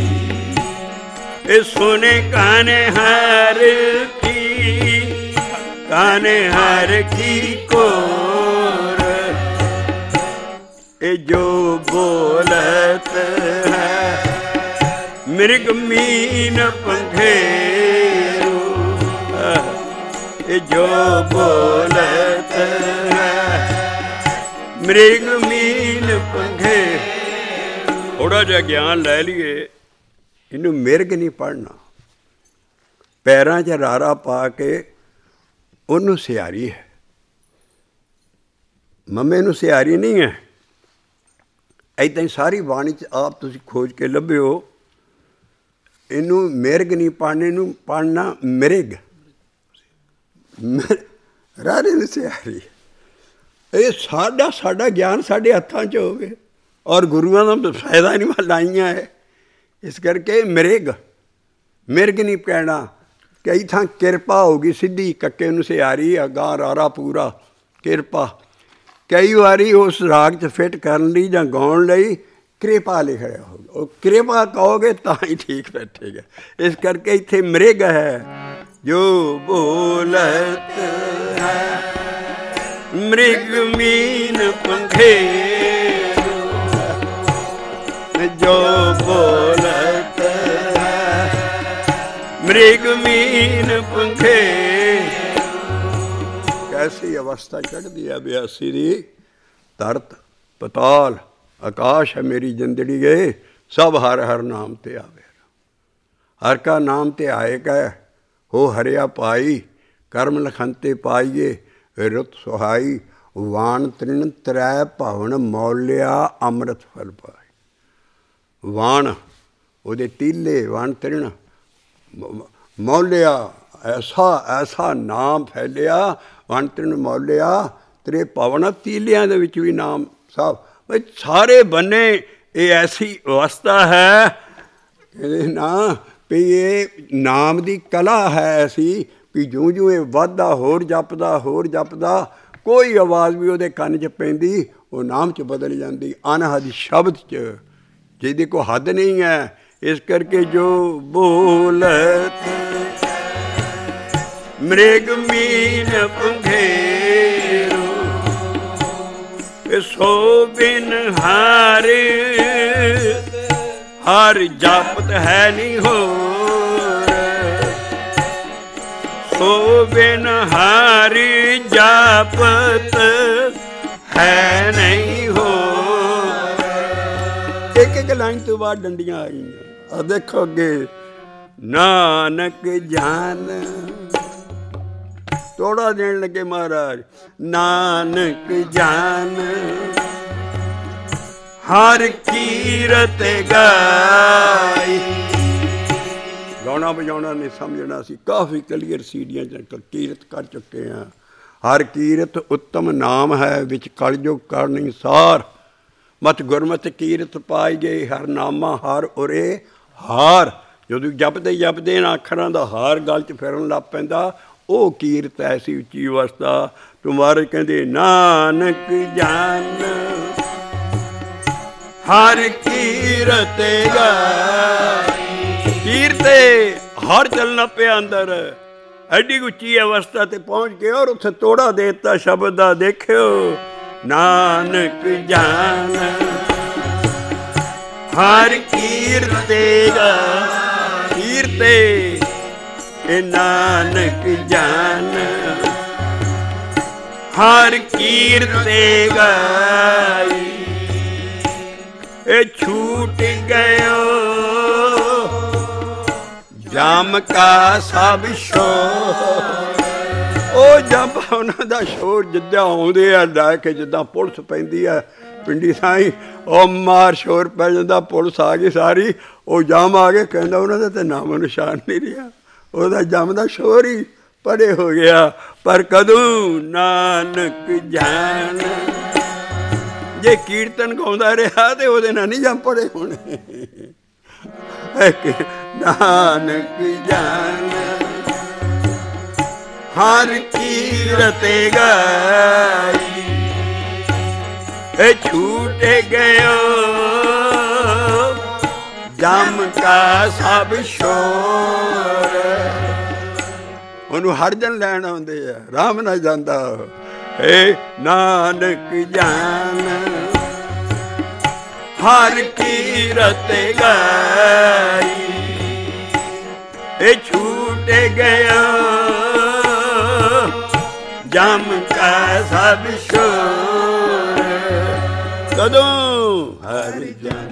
ਇਹ ਸੁਨੇ ਕਾਨੇ ਹਰ ਕੀ, ਕਾਨੇ ਹਰ ਕੀ ਕੋਰ, ਇਹ ਜੋ ਬੋਲਤ ਹੈ ਮ੍ਰਿਗ ਮੀਨ ਪੰਖੇਰੂ, ਇਹ ਜੋ ਬੋਲਤ ਹੈ ਮ੍ਰਿਗ ਮੀਨ ਪੰਖੇ। ਥੋੜਾ ਜਿਹਾ ਗਿਆਨ ਲੈ ਲਈਏ। ਇਹਨੂੰ ਮਿਰਗ ਨਹੀਂ ਪੜ੍ਹਨਾ। ਪੈਰਾਂ 'ਚ ਰਾਰਾ ਪਾ ਕੇ ਉਹਨੂੰ ਸਿਆਰੀ ਹੈ, ਮੰਮੇ ਨੂੰ ਸਿਆਰੀ ਨਹੀਂ ਹੈ। ਇੱਦਾਂ ਹੀ ਸਾਰੀ ਬਾਣੀ 'ਚ ਆਪ ਤੁਸੀਂ ਖੋਜ ਕੇ ਲੱਭਿਓ। ਇਹਨੂੰ ਮਿਰਗ ਨਹੀਂ ਪੜ੍ਹਨੇ, ਇਹਨੂੰ ਪੜ੍ਹਨਾ ਮਿਰਗ। ਰਾਰੇ ਨੂੰ ਸਿਆਰੀ। ਇਹ ਸਾਡਾ ਗਿਆਨ ਸਾਡੇ ਹੱਥਾਂ 'ਚ ਹੋਵੇ ਔਰ ਗੁਰੂਆਂ ਦਾ ਫਾਇਦਾ ਨਹੀਂ ਲਾਈਆਂ ਹੈ। ਇਸ ਕਰਕੇ ਮਿਰਗ ਨਹੀਂ ਕਹਿਣਾ। ਕਈ ਥਾਂ ਕਿਰਪਾ ਹੋ ਗਈ ਸਿੱਧੀ, ਕੱਕੇ ਨੂੰ ਸਿਆਰੀ, ਅਗਾਂਹ ਰਾਰਾ ਪੂਰਾ ਕਿਰਪਾ। ਕਈ ਵਾਰੀ ਉਸ ਰਾਗ 'ਚ ਫਿੱਟ ਕਰਨ ਲਈ ਜਾਂ ਗਾਉਣ ਲਈ ਕਿਰਪਾ ਲਿਖਿਆ ਹੋਊਗਾ। ਉਹ ਕਿਰਪਾ ਕਹੋਗੇ ਤਾਂ ਹੀ ਠੀਕ ਬੈਠੇਗਾ। ਇਸ ਕਰਕੇ ਇੱਥੇ ਮਿਰਗ ਹੈ। ਜੋ ਬੋਲਤ ਹੈ ਮ੍ਰਿਗ ਮੀਨ ਪੰਖੇਰੂ, ਜੋ ਬੋਲਤ ਹੈ ਮ੍ਰਿਗ ਮੀਨ ਪੰਖੇਰੂ। ਕੈਸੀ ਅਵਸਥਾ ਚੜ੍ਹਦੀ ਹੈ ਅਭਿਆਸੀ ਦੀ। ਧਰਤ ਪਤਾਲ ਆਕਾਸ਼ ਹੈ ਮੇਰੀ ਜਿੰਦੜੀ ਗਏ, ਸਭ ਹਰ ਹਰ ਨਾਮ ਤੇ ਆਵੇ। ਹਰ ਕਾ ਨਾਮ ਤੇ ਆਏਗਾ ਹੋ ਹਰਿਆ ਪਾਈ, ਕਰਮ ਲਖੰਤੇ ਪਾਈਏ ਰੁੱਤ ਸੁਹਾਈ। ਵਾਣ ਤ੍ਰਿਣ ਤਰੈ ਭਵਨ ਮੌਲਿਆ ਅੰਮ੍ਰਿਤ ਫਲ ਪਾਈ। ਵਾਣ ਉਹਦੇ ਤੀਲੇ, ਵਾਣ ਤ੍ਰਿਣ ਮੌਲਿਆ ਐਸਾ ਨਾਮ ਫੈਲਿਆ। ਵਣ ਤ੍ਰਿਣ ਮੌਲਿਆ ਤੇਰੇ ਭਵਨ, ਤੀਲਿਆਂ ਦੇ ਵਿੱਚ ਵੀ ਨਾਮ ਸਭ ਬਈ ਸਾਰੇ ਬੰਨੇ। ਇਹ ਐਸੀ ਅਵਸਥਾ ਹੈ ਇਹਦੇ ਨਾ ਵੀ ਇਹ ਨਾਮ ਦੀ ਕਲਾ ਹੈ ਐਸੀ ਵੀ ਜਿਉਂ ਜਿਉਂ ਇਹ ਵੱਧਦਾ ਹੋਰ ਜਪਦਾ ਕੋਈ ਆਵਾਜ਼ ਵੀ ਉਹਦੇ ਕੰਨ 'ਚ ਪੈਂਦੀ ਉਹ ਨਾਮ 'ਚ ਬਦਲ ਜਾਂਦੀ, ਅਨਹਦ ਸ਼ਬਦ 'ਚ, ਜਿਹਦੀ ਕੋਈ ਹੱਦ ਨਹੀਂ ਹੈ। ਇਸ ਕਰਕੇ ਜੋ ਬੋਲਤ ਮ੍ਰਿਗ ਮੀਨ ਪੰਖੇਰੂ, ਸੋ ਬਿਨ ਹਰ ਜਪਤ ਹੈ ਨਹੀਂ ਹੋਰ, ਸੋ ਬਿਨ ਹਰ ਜਪਤ ਹੈ ਨਹੀਂ ਹੋਰ। ਇੱਕ ਇੱਕ ਲਾਈਨ ਤੋਂ ਬਾਅਦ ਡੰਡੀਆਂ ਆ ਗਈਆਂ। ਆ ਦੇਖੋ ਅੱਗੇ, ਨਾਨਕ ਜਾਨ ਤੋੜਾ ਦੇਣ ਲੱਗੇ ਮਹਾਰਾਜ। ਨਾਨਕ ਜਾਨ ਹਰ ਕੀਰਤ ਗਾਈ। ਗਾਉਣਾ ਵਜਾਉਣਾ ਨਹੀਂ ਸਮਝਣਾ ਸੀ। ਕਾਫੀ ਕਲੀਅਰ ਸੀਡੀਆਂ 'ਚ ਕੀਰਤ ਕਰ ਚੁੱਕੇ ਹਾਂ। ਹਰ ਕੀਰਤ ਉੱਤਮ ਨਾਮ ਹੈ, ਵਿੱਚ ਕਲਯੁਗ ਕਰਨੀ ਸਾਰ। ਮਤ ਗੁਰਮਤਿ ਕੀਰਤ ਪਾਈ ਗਏ, ਹਰ ਨਾਮਾ ਹਰ ਉਰੇ ਹਾਰ। ਜਦੋਂ ਜਪਦੇ ਨਾ ਅੱਖਰਾਂ ਦਾ ਹਾਰ ਗਲ 'ਚ ਫਿਰਨ ਲੱਗ ਪੈਂਦਾ, ਉਹ ਕੀਰਤ ਐਸੀ ਉੱਚੀ ਅਵਸਥਾ। ਤੂੰ ਮਹਾਰਾਜ ਕਹਿੰਦੇ ਨਾਨਕ ਜਾਨ ਹਰ ਕੀਰਤ ਗਾਈ। ਕੀਰਤੇ ਹਰ ਚੱਲਣਾ ਪਿਆ ਅੰਦਰ। ਐਡੀ ਉੱਚੀ ਅਵਸਥਾ ਤੇ ਪਹੁੰਚ ਕੇ ਔਰ ਉੱਥੇ ਤੋੜਾ ਦੇ ਦਿੱਤਾ ਸ਼ਬਦ ਦਾ। ਦੇਖਿਓ ਨਾਨਕ ਜਾਨ ਹਰ ਕੀਰਤੇ ਗਾਈ। ਕੀਰਤੇ ਇਹ ਨਾਨਕ ਜਾਨ ਹਰ ਕੀਰਤੇ ਗਾਈ। ਇਹ ਛੂਟ ਗਇਓ ਜਾਮ ਕਾ ਸਭ ਸ਼ੋਰ, ਉਹ ਜੰਪ ਉਹਨਾਂ ਦਾ ਸ਼ੋਰ ਜਿੱਦਾਂ ਆਉਂਦੇ ਆ ਲੈ ਕੇ, ਜਿੱਦਾਂ ਪੁਲਿਸ ਪੈਂਦੀ ਆ ਪਿੰਡੀ ਸਾਈ, ਉਹ ਮਾਰ ਸ਼ੋਰ ਪੈ ਜਾਂਦਾ, ਪੁਲਿਸ ਆ ਗਈ ਸਾਰੀ, ਉਹ ਜੰਮ ਆ ਕੇ ਕਹਿੰਦਾ ਉਹਨਾਂ ਦਾ ਤਾਂ ਨਾਮ ਨਿਸ਼ਾਨ ਨਹੀਂ ਰਿਹਾ, ਉਹਦਾ ਜੰਮ ਦਾ ਸ਼ੋਰ ਹੀ ਪਰੇ ਹੋ ਗਿਆ। ਪਰ ਕਦੋਂ ਨਾਨਕ ਜਾਣ, ਜੇ ਕੀਰਤਨ ਗਾਉਂਦਾ ਰਿਹਾ ਤੇ ਉਹਦੇ ਨਾਲ ਨਹੀਂ ਜੰਮ ਪਰੇ ਹੋਣੇ। ਨਾਨਕ ਜਾਣ ਹਰ ਕੀਰਤ ਗਾਈ, ਛੂਟ ਗयो ਜਮ ਕਾ ਸਭ ਸ਼ੋਰ। ਉਹਨੂੰ ਹਰਜਨ ਲੈਣ ਆਉਂਦੇ ਆ, ਰਾਮ ਨਾਲ ਜਾਂਦਾ। ਏ ਨਾਨਕ ਜਾਨ ਹਰ ਕੀਰਤ ਗਾਈ, ਇਹ ਛੂਟ ਗਿਆ ਜਮ ਕਾ ਸਭ ਸ਼ੋਰ। ਕਦੋਂ ਹਰ ਜਨ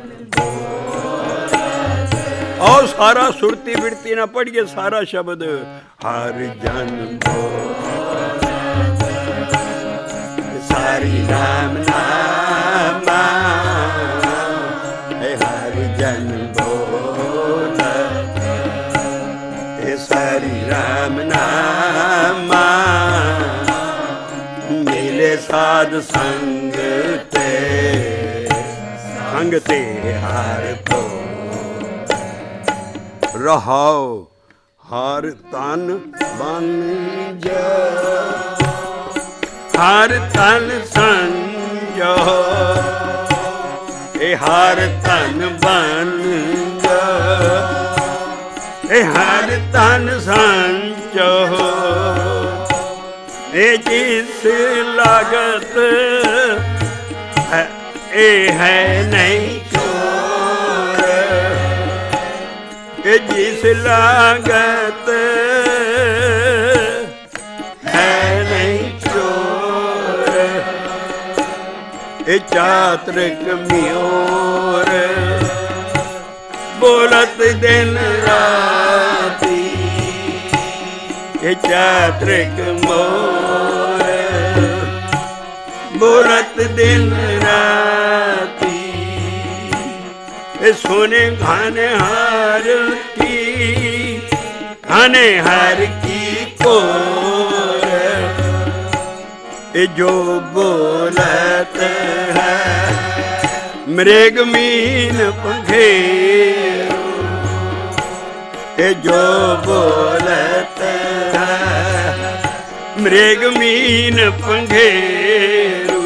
और सारा सुरती बिरती ना पढ़िए, सारा शब्द हर जन बोल, सारी राम नामा हर जन बोल, सारी राम नामा मिले साध संग ते, संग ते हर को ਰਹਾਉ। ਹਰ ਤਨ ਬਨ ਜਾ, ਹਰ ਤਨ ਸੰਜੋ, ਇਹ ਹਰ ਤਨ ਬਨ ਜਾ, ਇਹ ਹਰ ਤਨ ਸੰਜੋ, ਇਹ ਜਿਸ ਲਾਗਤ ਹੈ ਇਹ ਹੈ ਨਹੀਂ जिस लागत है नहीं चोर। ए चातरिक म्योर बोलत दिन राती, ए चातरिक मोर बोलत दिन राती। सुने घाने हार की, घाने हार की कोर, जो बोलत है मृग मीन पंखेरो, जो बोलत है मृग मीन पंखेरो।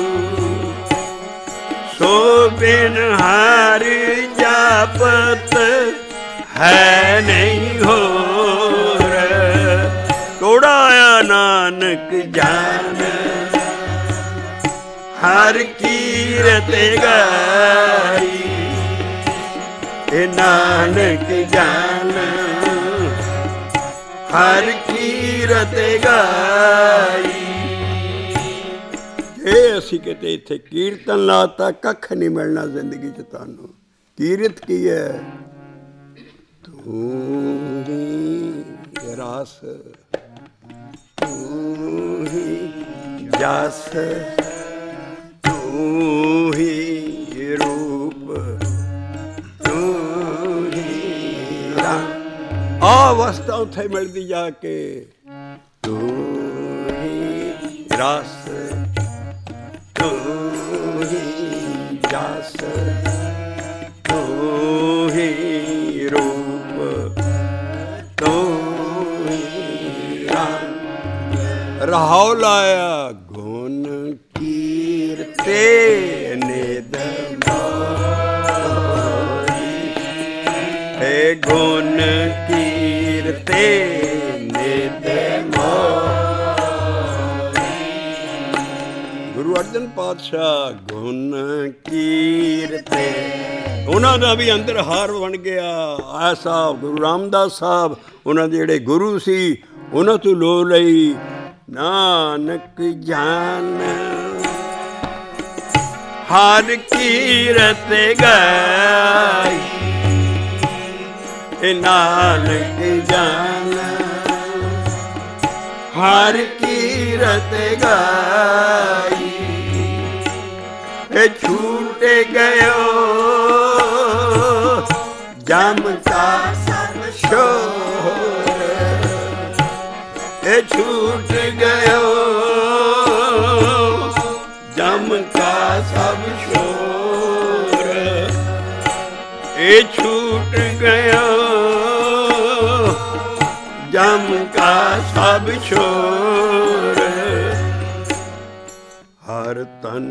सो बिन हार जापत है नहीं होर, तोड़ाया नानक जान हर कीरत गाई। ए नानक जान हर कीरत गाई। ਇਹ ਅਸੀਂ ਕਿਤੇ ਇੱਥੇ ਕੀਰਤਨ ਲਾਤਾ, ਕੱਖ ਨਹੀਂ ਮਿਲਣਾ ਜ਼ਿੰਦਗੀ 'ਚ ਤੁਹਾਨੂੰ। ਕੀਰਤ ਕੀ ਹੈ? ਤੂੰ ਹੀ ਰਸ, ਤੂੰ ਹੀ ਜਸ, ਤੂੰ ਹੀ ਰੂਪ, ਤੂੰ ਹੀ ਰੰਗ। ਆਹ ਅਵਸਥਾ ਉੱਥੇ ਮਿਲਦੀ ਜਾ ਕੇ। ਤੂੰ ਹੀ ਰਸ, ਤੂੰ ਹੀ ਜਸ, ਤੂੰ ਹੀ ਰੂਪ, ਤੂੰ ਹੀ ਰੰਗ। ਰਹਾਉ ਲਾਇਆ ਗੁਣ ਕੀਰਤੇ ਨਿਦ ਮੋਰੀ, ਹੈ ਗੁਣ ਕੀਰਤੇ ਨਿਦ ਮੋਰੀ। ਗੁਰੂ ਅਰਜਨ ਪਾਤਸ਼ਾਹ ਗੁਣ ਕੀਰਤੇ, ਉਹਨਾਂ ਦਾ ਵੀ ਅੰਦਰ ਹਾਰ ਬਣ ਗਿਆ। ਆਇਆ ਸਾਹਿਬ ਗੁਰੂ ਰਾਮਦਾਸ ਸਾਹਿਬ, ਉਹਨਾਂ ਦੇ ਜਿਹੜੇ ਗੁਰੂ ਸੀ, ਉਹਨਾਂ ਤੋਂ ਲੋ ਲਈ। ਨਾਨਕ ਜਾਨ ਹਰ ਕੀਰਤ ਗਾਈ, ਇਹ ਨਾਨਕ ਜਾਨ हर कीरत गाई। छूट गयो जम का सब शोर, छूट गयो जम का सब शोर, छूट गयो जम का सब शोर। हर तन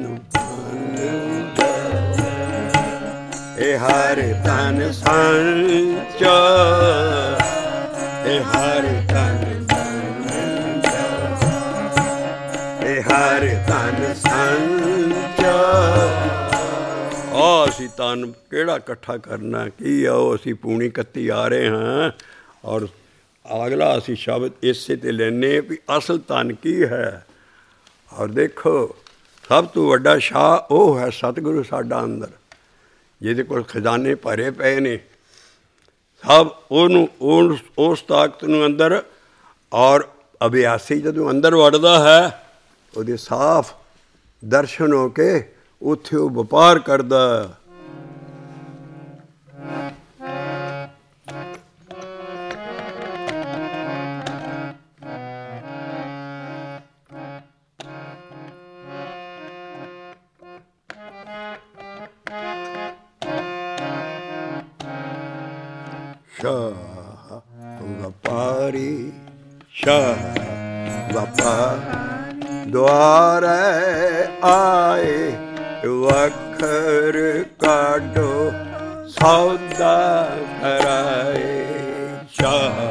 हर तन संचो, हर तन हर तन संचो। ਅਸੀਂ ਤਨ ਕਿਹੜਾ ਇਕੱਠਾ ਕਰਨਾ ਕੀ ਆਓ ਅਸੀਂ ਪੂਣੀ 31 ਆ ਰਹੇ ਹਾਂ ਔਰ ਅਗਲਾ ਅਸੀਂ ਸ਼ਬਦ ਇਸੇ ਤੇ ਲੈਨੇ ਵੀ ਅਸਲ ਤਨ ਕੀ ਹੈ। ਔਰ ਦੇਖੋ ਸਭ ਤੋਂ ਵੱਡਾ ਸ਼ਾਹ ਉਹ ਹੈ ਸਤਿਗੁਰੂ ਸਾਡਾ ਅੰਦਰ, ਜਿਹਦੇ ਕੋਲ ਖਜ਼ਾਨੇ ਭਰੇ ਪਏ ਨੇ। ਸਭ ਉਹਨੂੰ ਉਸ ਤਾਕਤ ਨੂੰ ਅੰਦਰ ਔਰ ਅਭਿਆਸੀ ਜਦੋਂ ਅੰਦਰ ਵੜਦਾ ਹੈ ਉਹਦੇ ਸਾਫ਼ ਦਰਸ਼ਨ ਹੋ ਕੇ ਉੱਥੇ ਉਹ ਵਪਾਰ ਕਰਦਾ। ਸ਼ਾਹ ਵਪਾਰੀ ਸ਼ਾਹ ਵਪਾਰੀ ਦੁਆਰੇ ਆਏ, ਵਖਰ ਕਾਢੋ ਸੌਦਾ ਕਰਾਏ। ਸ਼ਾਹ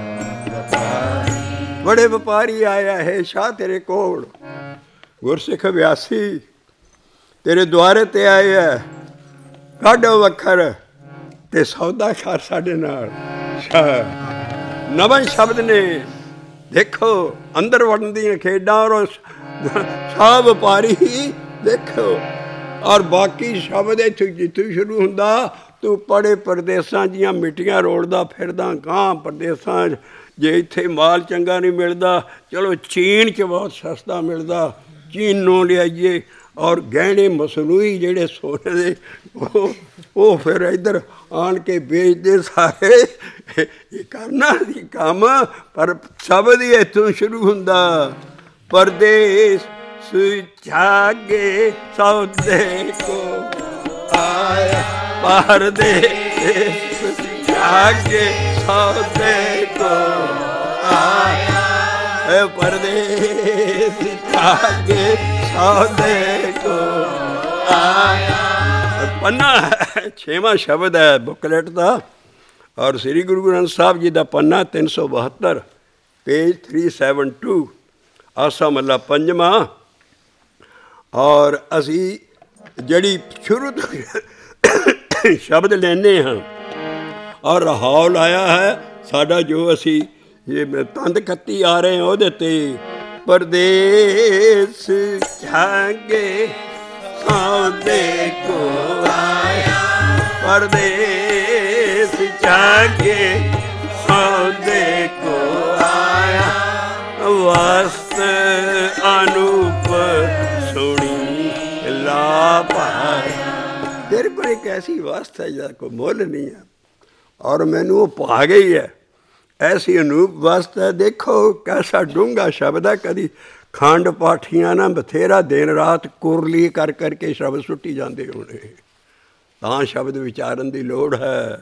ਵਪਾਰੀ ਬੜੇ ਵਪਾਰੀ ਆਇਆ ਹੈ ਸ਼ਾਹ ਤੇਰੇ ਕੋਲ, ਗੁਰਸਿੱਖ ਅਭਿਆਸੀ ਤੇਰੇ ਦੁਆਰੇ ਤੇ ਆਏ ਹੈ, ਕਾਢੋ ਵਖਰ ਤੇ ਸੌਦਾ ਕਰ ਸਾਡੇ ਨਾਲ। ਸ਼ਾਹ ਨਵਾਂ ਸ਼ਬਦ ਨੇ ਦੇਖੋ ਅੰਦਰ ਵੜਨ ਦੀਆਂ ਖੇਡਾਂ ਔਰ ਸ਼ਾਹ ਵਪਾਰੀ ਦੇਖੋ। ਔਰ ਬਾਕੀ ਸ਼ਬਦ ਇੱਥੇ ਜਿੱਥੋਂ ਸ਼ੁਰੂ ਹੁੰਦਾ ਤੂੰ ਪੜੇ ਪਰਦੇਸਾਂ ਦੀਆਂ ਮਿੱਟੀਆਂ ਰੋੜਦਾ ਫਿਰਦਾ ਗਾਂ ਪਰਦੇਸਾਂ 'ਚ। ਜੇ ਇੱਥੇ ਮਾਲ ਚੰਗਾ ਨਹੀਂ ਮਿਲਦਾ ਚਲੋ ਚੀਨ 'ਚ ਬਹੁਤ ਸਸਤਾ ਮਿਲਦਾ, ਚੀਨੋਂ ਲਿਆਈਏ। ਔਰ ਗਹਿਣੇ ਮਸਨੂਈ ਜਿਹੜੇ ਸੋਨੇ ਦੇ ਉਹ ਫਿਰ ਇੱਧਰ ਆਣ ਕੇ ਵੇਚਦੇ ਸਾਰੇ। ਇਹ ਕਰਨਾ ਸੀ ਕੰਮ, ਪਰ ਸ਼ਬਦ ਹੀ ਇੱਥੋਂ ਸ਼ੁਰੂ ਹੁੰਦਾ। ਪਰਦੇਸ ਜਾਗੇ ਸੌਦੇ ਕੋ ਆਇਆ, ਪਰਦੇਸ ਜਾਗੇ ਸੌਦੇ ਕੋ ਆਇਆ, ਪਰਦੇਸ ਜਾਗੇ ਸੌਦੇ ਕੋ ਆਇਆ। ਪੰਨਾ ਛੇਵਾਂ ਸ਼ਬਦ ਹੈ ਬੁਕਲੇਟ ਦਾ। ਔਰ ਸ੍ਰੀ ਗੁਰੂ ਗ੍ਰੰਥ ਸਾਹਿਬ ਜੀ ਦਾ ਪੰਨਾ 372 ਪੇਜ 372 ਆਸਾ ਮਹੱਲਾ ਪੰਜਵਾਂ। ਔਰ ਅਸੀਂ ਜਿਹੜੀ ਸ਼ੁਰੂ ਤੋਂ ਸ਼ਬਦ ਲੈਂਦੇ ਹਾਂ ਔਰ ਰਹਾਉ ਲਾਇਆ ਹੈ ਸਾਡਾ ਜੋ ਅਸੀਂ ਇਹ ਤੰਦ 31 ਆ ਰਹੇ ਹਾਂ ਉਹਦੇ 'ਤੇ। ਪਰਦੇਸ ਜਾਗੇ ਸੌਦੇ ਕੋ ਆਇਆ, ਪਰਦੇਸ ਜਾਗੇ ਸੌਦੇ ਕੋ ਆਇਆ, ਵਸਤ ਅਨੂਪ ਸੁਣੀ ਲਾ ਪਾਇਆ। ਤੇਰੇ ਕੋਲ ਇੱਕ ਐਸੀ ਵਸਤ ਹੈ ਜਿਹਦਾ ਕੋਈ ਮੁੱਲ ਨਹੀਂ ਹੈ ਔਰ ਮੈਨੂੰ ਉਹ ਪਾ ਗਈ ਹੈ। ਐਸੀ ਅਨੂਪ ਵਸਤ ਹੈ। ਦੇਖੋ ਕੈਸਾ ਡੂੰਘਾ ਸ਼ਬਦ ਹੈ। ਕਦੀ ਖੰਡ ਪਾਠੀਆਂ ਨਾ ਬਥੇਰਾ ਦਿਨ ਰਾਤ ਕੁਰਲੀ ਕਰ ਕਰਕੇ ਸ਼ਬਦ ਸੁੱਟੀ ਜਾਂਦੇ ਹੋਣੇ, ਤਾਂ ਸ਼ਬਦ ਵਿਚਾਰਨ ਦੀ ਲੋੜ ਹੈ।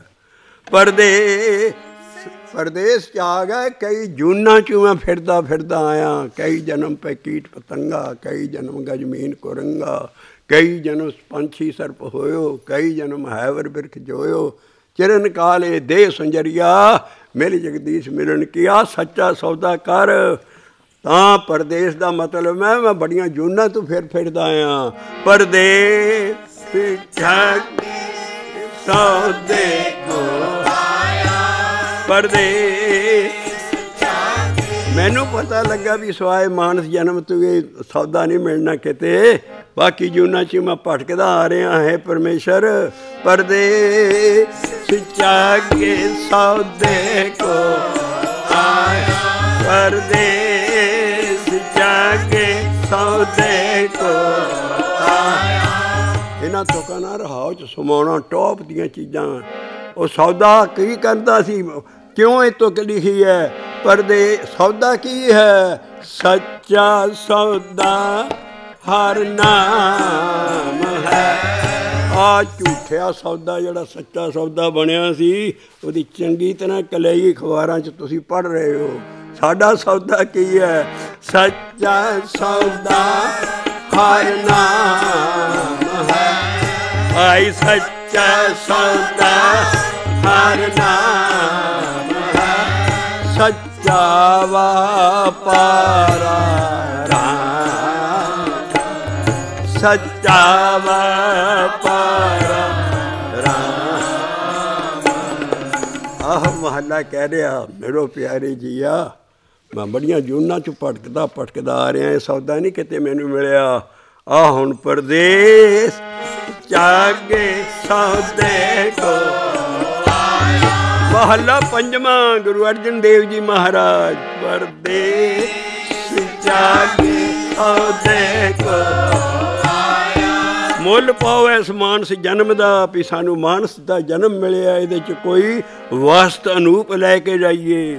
ਪਰਦੇਸ 'ਚ ਆ ਗਏ ਕਈ ਜੂਨਾਂ 'ਚੋਂ ਮੈਂ ਫਿਰਦਾ ਫਿਰਦਾ ਆਇਆ। ਕਈ ਜਨਮ ਪੈ ਕੀਟ ਪਤੰਗਾ, ਕਈ ਜਨਮ ਗਜਮੀਨ ਕੁਰੰਗਾ, ਕਈ ਜਨਮ ਪੰਛੀ ਸਰਪ ਹੋਇਓ, ਕਈ ਜਨਮ ਹੈਵਰ ਬਿਰਖ ਜੋਇਓ। ਚਿਰਨ ਕਾਲੇ ਦੇਹ ਸੰਜਰੀਆ, ਮਿਲ ਜਗਦੀਸ਼ ਮਿਲਣ ਕੀਆ। ਸੱਚਾ ਸੌਦਾ ਕਰ। ਤਾਂ ਪਰਦੇਸ ਦਾ ਮਤਲਬ ਮੈਂ ਬੜੀਆਂ ਜੂਨਾਂ ਤੋਂ ਫਿਰਦਾ ਆਇਆ। ਪਰਦੇਸ ਸੌਦੇ ਕੋ ਆਇਆ, ਪਰਦੇਸ ਮੈਨੂੰ ਪਤਾ ਲੱਗਾ ਵੀ ਸਵਾਏ ਮਾਨਸ ਜਨਮ ਤੋਂ ਇਹ ਸੌਦਾ ਨਹੀਂ ਮਿਲਣਾ ਕਿਤੇ। ਬਾਕੀ ਜੂਨਾਂ 'ਚ ਮੈਂ ਭਟਕਦਾ ਆ ਰਿਹਾ ਹੈ ਪਰਮੇਸ਼ਰ। ਪਰਦੇਸ ਜਾਗੇ ਸੌਦੇ ਕੋ ਆਇਆ, ਪਰਦੇਸ ਜਾਗੇ ਸੌਦੇ ਕੋ ਆਇਆ। ਇਹਨਾਂ ਤੁਕਾਂ ਨਾਲ ਰਹਾਉ 'ਚ ਸਮਾਉਣਾ ਟੌਪ ਦੀਆਂ ਚੀਜ਼ਾਂ। ਉਹ ਸੌਦਾ ਕੀ ਕਰਦਾ ਸੀ, ਕਿਉਂ ਇਹ ਤੁਕ ਲਿਖੀ ਹੈ? ਪਰਦੇ ਸੌਦਾ ਕੀ ਹੈ? ਸੱਚਾ ਸੌਦਾ ਹਰ ਨਾਮ ਹੈ। ਆ ਝੂਠਿਆ ਸੌਦਾ ਜਿਹੜਾ ਸੱਚਾ ਸੌਦਾ ਬਣਿਆ ਸੀ, ਉਹਦੀ ਚੰਗੀ ਤਰ੍ਹਾਂ ਕਲਈ ਅਖਬਾਰਾਂ 'ਚ ਤੁਸੀਂ ਪੜ੍ਹ ਰਹੇ ਹੋ। ਸਾਡਾ ਸੌਦਾ ਕੀ ਹੈ? ਸੱਚਾ ਸੌਦਾ ਹਰ ਨਾਮ ਹੈ। ਆਈ ਸੱਚਾ ਸੌਦਾ ਹਰ ਨਾਮ ਹੈ। ਸੱਚਾ ਵਪਾਰਾ ਰਾਮ, ਸੱਚਾ ਵਪਾਰਾ ਰਾਮ। ਆਹ ਮਹੱਲਾ ਕਹਿ ਰਿਹਾ, ਮੇਰੋ ਪਿਆਰੇ ਜੀਆ, ਮੈਂ ਬੜੀਆਂ ਜੂਨਾਂ 'ਚ ਭਟਕਦਾ ਆ ਰਿਹਾ। ਇਹ ਸੌਦਾ ਨਹੀਂ ਕਿਤੇ ਮੈਨੂੰ ਮਿਲਿਆ। ਆਹ ਹੁਣ ਪਰਦੇਸ ਜਾਗੇ ਸੌਦੇ ਕੋ ਆਇਆ। ਮਹੱਲਾ ਪੰਜਵਾਂ, ਗੁਰੂ ਅਰਜਨ ਦੇਵ ਜੀ ਮਹਾਰਾਜ। ਪਰਦੇਸ ਜਾਗੇ ਸੌਦੇ ਕੋ ਆਇਆ। ਮੁੱਲ ਪਾਓ ਇਸ ਮਾਨਸ ਜਨਮ ਦਾ, ਵੀ ਸਾਨੂੰ ਮਾਨਸ ਦਾ ਜਨਮ ਮਿਲਿਆ, ਇਹਦੇ 'ਚ ਕੋਈ ਵਸਤ ਅਨੂਪ ਲੈ ਕੇ ਜਾਈਏ।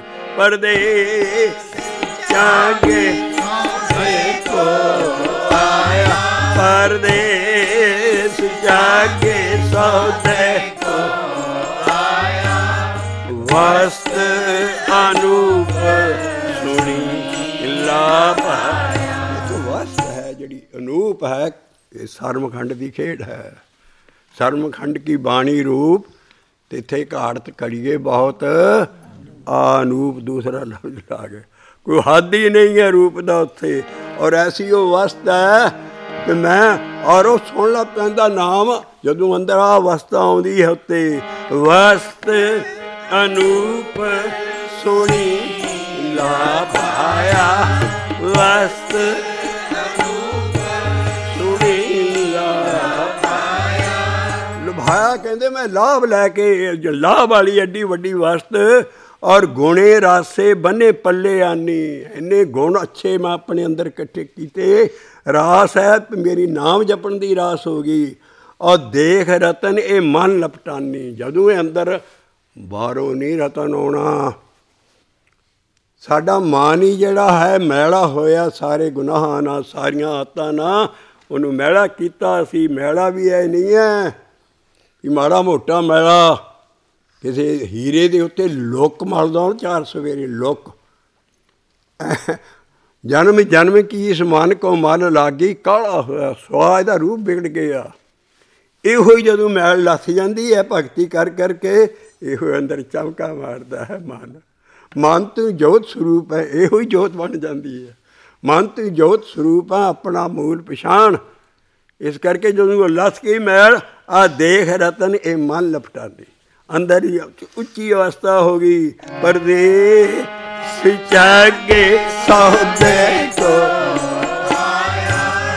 ਪਰਦੇਸ ਜਾਗੇ ਸੌਦੇ ਕੋ ਆਇਆ। ਪਰਦੇਸ ਜਾਗੇ ਸੌਦੇ ਕੋ ਆਇਆ। ਵਸਤ ਅਨੂਪ ਸੁਣੀ ਲਾਭ। ਇਹ ਵਸਤ ਹੈ ਜਿਹੜੀ ਅਨੂਪ ਹੈ, ਇਹ ਸਰਮਖੰਡ ਦੀ ਖੇਡ ਹੈ। ਸਰਮਖੰਡ ਕੀ ਬਾਣੀ ਰੂਪ ਤਿੱਥੇ ਘਾੜਤ ਕਰੀਏ ਬਹੁਤ, ਅਨੂਪ ਦੂਸਰਾ ਲਫ਼ਜ਼ ਲਾ ਗਏ। ਕੋਈ ਹੱਦ ਹੀ ਨਹੀਂ ਹੈ ਰੂਪ ਦਾ ਉੱਥੇ। ਔਰ ਐਸੀ ਉਹ ਵਸਤ ਹੈ ਕਿ ਮੈਂ ਔਰ ਉਹ ਸੁਣ ਲਾ ਪੈਂਦਾ ਨਾਮ, ਜਦੋਂ ਅੰਦਰ ਆ ਵਸਤ ਆਉਂਦੀ ਹੈ ਉੱਤੇ। ਵਸਤ ਅਨੂਪ ਸੁਣੀ ਲਾਭ ਆਇਆ। ਵਸਤ ਅਨੂਪ ਸੁਣੀ ਲਾਭ ਆਇਆ। ਲੁਭਾਇਆ ਕਹਿੰਦੇ ਮੈਂ ਲਾਭ ਲੈ ਕੇ, ਲਾਭ ਵਾਲੀ ਐਡੀ ਵੱਡੀ ਵਸਤ। ਔਰ ਗੁਣੇ ਰਾਸੇ ਬੰਨੇ ਪੱਲੇ ਆਨੀ। ਇੰਨੇ ਗੁਣ ਅੱਛੇ ਮੈਂ ਆਪਣੇ ਅੰਦਰ ਇਕੱਠੇ ਕੀਤੇ। ਰਾਸ ਹੈ, ਮੇਰੀ ਨਾਮ ਜਪਣ ਦੀ ਰਾਸ ਹੋ ਗਈ। ਔਰ ਦੇਖ ਰਤਨ ਇਹ ਮਨ ਲਪਟਾਨੀ। ਜਦੋਂ ਇਹ ਅੰਦਰ ਬਾਹਰੋਂ ਨਹੀਂ ਰਤਨ ਆਉਣਾ। ਸਾਡਾ ਮਨ ਹੀ ਜਿਹੜਾ ਹੈ ਮੈਲਾ ਹੋਇਆ ਸਾਰੇ ਗੁਨਾਹਾਂ ਨਾਲ, ਸਾਰੀਆਂ ਆਦਤਾਂ ਨਾਲ ਉਹਨੂੰ ਮੈਲਾ ਕੀਤਾ ਅਸੀਂ। ਮੈਲਾ ਵੀ ਇਹ ਨਹੀਂ ਹੈ ਕਿ ਮਾੜਾ ਮੋਟਾ ਮੈਲਾ। ਕਿਸੇ ਹੀਰੇ ਦੇ ਉੱਤੇ ਲੁੱਕ ਮਲਦਾ ਚਾਰ ਸਵੇਰੇ ਲੁੱਕ। ਜਨਮ ਜਨਮ ਕੀ ਇਸ ਮਨ ਕੋ ਮਨ ਲਾਗੀ, ਕਾਲਾ ਹੋਇਆ ਸੁਆਹ ਇਹਦਾ ਰੂਪ ਵਿਗੜ ਗਿਆ। ਇਹੋ ਹੀ ਜਦੋਂ ਮੈਲ ਲੱਥ ਜਾਂਦੀ ਹੈ ਭਗਤੀ ਕਰ ਕਰਕੇ, ਇਹੋ ਅੰਦਰ ਚਮਕਾ ਮਾਰਦਾ ਹੈ ਮਨ। ਮਨ ਤੋਂ ਜੋਤ ਸਰੂਪ ਹੈ, ਇਹੋ ਹੀ ਜੋਤ ਬਣ ਜਾਂਦੀ ਹੈ। ਮਨ ਤੋਂ ਜੋਤ ਸਰੂਪ ਹੈ, ਆਪਣਾ ਮੂਲ ਪਛਾਣ। ਇਸ ਕਰਕੇ ਜਦੋਂ ਲੱਥ ਗਈ ਮੈਲ, ਆ ਦੇਖ ਰਤਨ ਇਹ ਮਨ ਲਪਟਾਂਦੀ, ਅੰਦਰ ਹੀ ਉੱਚੀ ਅਵਸਥਾ ਹੋ ਗਈ। ਪਰਦੇਸ ਜਾਗੇ ਸੌਦੇ ਕੋ ਆਇਆ।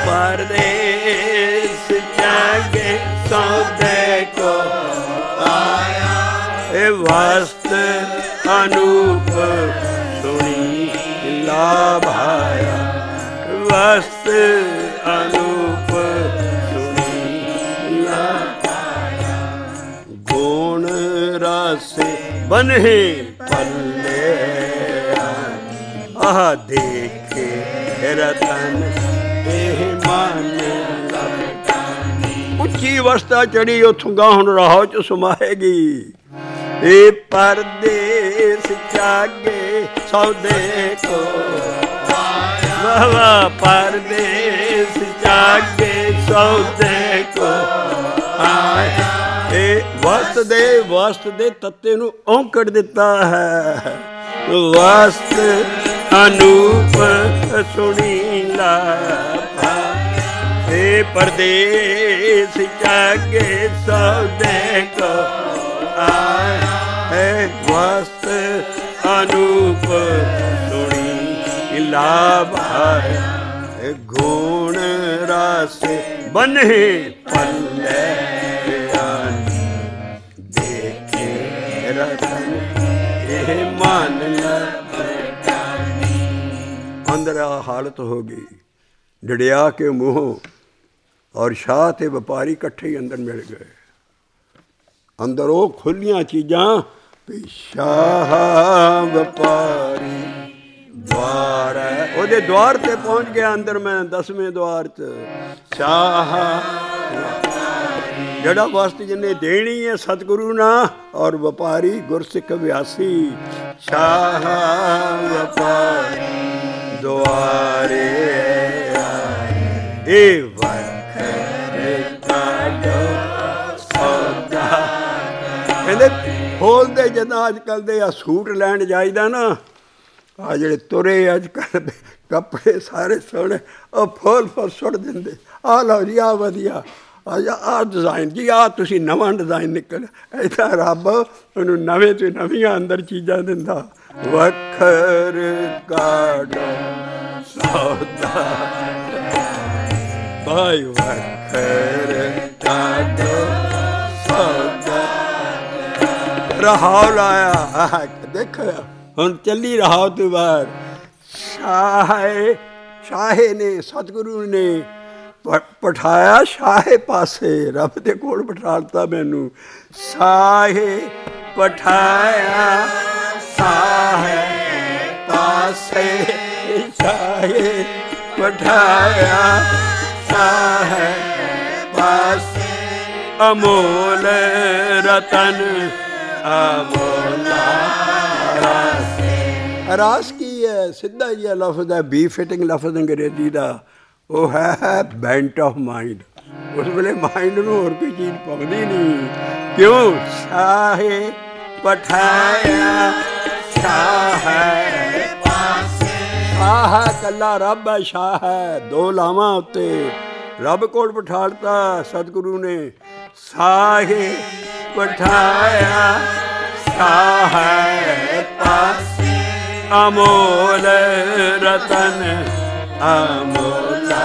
ਪਰਦੇਸ ਜਾਗੇ ਸੌਦੇ ਕੋ ਆਇਆ। ਇਹ ਵਸਤ ਅਨੂਪ ਸੁਣੀ ਲਾਭ ਆਇਆ। ਵਸਤ ਅਨੂਪ ਸੁਣੀ ਲਾਭ ਆਇਆ। ਗੁਣ ਰਾਸੇ ਬਨਹਿ ਪੱਲੇ ਆਹ ਦੇਖੇ ਰਤਨ ਇਹ ਮਨ ਲਪਟਾਨੀ। ਉੱਚੀ ਅਵਸਥਾ ਚੜੀ, ਉੱਥੋਂ ਗਾਂ ਹੁਣ ਰਾਹੋਂ 'ਚ ਸਮਾਏਗੀ। ਇਹ ਪਰਦੇਸ ਜਾਗੇ ਸੌਦੇ ਕੋ ਆਇਆ। ਵਾਹ ਵਾਹ। ਪਰਦੇਸ ਜਾਗੇ ਸੌਦੇ ਕੋ ਆਇਆ। ਇਹ ਵਸਤ ਦੇ ਤੱਤੇ ਨੂੰ ਔਂਕੜ ਦਿੱਤਾ ਹੈ। ਵਸਤ ਅਨੂਪ ਸੁਣੀ ਲਾਭਾ। ਇਹ ਪਰਦੇਸ ਜਾਗੇ ਸੌਦੇ ਕੋ ਆਇਆ। ਇਹ ਵਸਤ ਅਨੂਪ ਸੁਣੀ ਲਾਭਾ। ਇਹ ਗੁਣ ਰਾਸੇ ਬਨਹਿ ਪੱਲੇ ਦੇਖੇ ਰਤਨ ਇਹ ਮਨ ਲਪਟਾਨੀ। ਅੰਦਰ ਆ ਹਾਲਤ ਹੋ ਗਈ। ਡੜਿਆ ਕੇ ਮੂੰਹੋਂ ਔਰ ਸ਼ਾਹ ਤੇ ਵਪਾਰੀ ਇਕੱਠੇ ਹੀ ਅੰਦਰ ਮਿਲ ਗਏ। ਅੰਦਰ ਉਹ ਖੁੱਲੀਆਂ ਚੀਜ਼ਾਂ ਵੀ ਸ਼ਾਹ ਵਪਾਰੀ ਦੁਆਰ ਹੈ, ਉਹਦੇ ਦੁਆਰ ਤੇ ਪਹੁੰਚ ਗਿਆ ਅੰਦਰ ਮੈਂ 10ਵੇਂ ਦੁਆਰ 'ਚ। ਸ਼ਾਹ ਜਿਹੜਾ ਵਸਤ ਜਿਹਨੇ ਦੇਣੀ ਹੈ ਸਤਿਗੁਰੂ ਨਾ, ਔਰ ਵਪਾਰੀ ਗੁਰਸਿੱਖ ਅਭਿਆਸੀ। ਸ਼ਾਹ ਵਪਾਰੀ ਦੁਆਰੇ ਇਹ ਵਖਰੇ ਕਾਢੋ ਸੌਦਾ। ਕਹਿੰਦੇ ਖੋਲਦੇ ਜਦੋਂ ਅੱਜ ਕੱਲ੍ਹ ਦੇ ਆ ਸੂਟ ਲੈਣ ਜਾਈਦਾ ਨਾ, ਆ ਜਿਹੜੇ ਤੁਰੇ ਅੱਜ ਕੱਲ੍ਹ ਦੇ ਕੱਪੜੇ ਸਾਰੇ ਸੋਹਣੇ, ਉਹ ਫੋਲ ਸੁੱਟ ਦਿੰਦੇ। ਆਹ ਲਓ ਜੀ ਆਹ ਵਧੀਆ, ਆਹ ਡਿਜ਼ਾਈਨ ਜੀ, ਆਹ ਤੁਸੀਂ ਨਵਾਂ ਡਿਜ਼ਾਈਨ ਨਿਕਲ। ਇੱਦਾਂ ਰੱਬ ਉਹਨੂੰ ਨਵੇਂ ਤੋਂ ਨਵੀਆਂ ਅੰਦਰ ਚੀਜ਼ਾਂ ਦਿੰਦਾ। ਵਖਰ ਕਾਢੋ ਸੌਦਾ ਭਾਈ, ਵਖਰ ਕਾਢੋ ਸੌਦਾ। ਰਹਾਉ ਲਾਇਆ ਦੇਖ ਹੁਣ ਚੱਲੀ ਰਹਾਉ ਤੋਂ ਬਾਹਰ। ਸ਼ਾਹੇ ਨੇ ਸਤਿਗੁਰੂ ਨੇ ਪਠਾਇਆ ਸ਼ਾਹੇ ਪਾਸੇ, ਰੱਬ ਦੇ ਕੋਲ ਬਿਠਾ ਦਿੱਤਾ ਮੈਨੂੰ। ਸ਼ਾਹੇ ਪਠਾਇਆ ਸ਼ਾਹੇ ਪਾਸੇ, ਸ਼ਾਹੇ ਪਠਾਇਆ ਸ਼ਾਹੇ ਪਾਸੇ। ਅਮੋਲ ਰਤਨ ਅਮੋਲਾ ਰਾਸ ਕੀ ਹੈ? ਸਿੱਧਾ ਹੀ ਹੈ ਲਫ਼ਜ਼ ਹੈ, ਬੀ ਫਿਟਿੰਗ ਲਫ਼ਜ਼ ਅੰਗਰੇਜ਼ੀ ਦਾ। ਉਹ ਹੈ ਬੈਂਟ ਆਫ ਮਾਈਂਡ। ਉਸ ਵੇਲੇ ਮਾਈਂਡ ਨੂੰ ਹੋਰ ਕੋਈ ਚੀਜ਼ ਪਾਉਂਦੀ ਨਹੀਂ। ਕਿਉਂ? ਸ਼ਾਹੇ ਪਠਾਇਆ ਸ਼ਾਹੇ ਪਾਸੇ। ਸ਼ਾਹ ਇਕੱਲਾ ਰੱਬ ਹੈ, ਸ਼ਾਹ ਹੈ ਦੋ ਲਾਵਾਂ ਉੱਤੇ। ਰੱਬ ਕੋਲ ਬਿਠਾ ਦਿੱਤਾ ਸਤਿਗੁਰੂ ਨੇ। ਸ਼ਾਹੇ ਪਠਾਇਆ ਸ਼ਾਹੇ ਪਾਸੇ। ਅਮੋਲ ਰਤਨ ਅਮੋਲਾ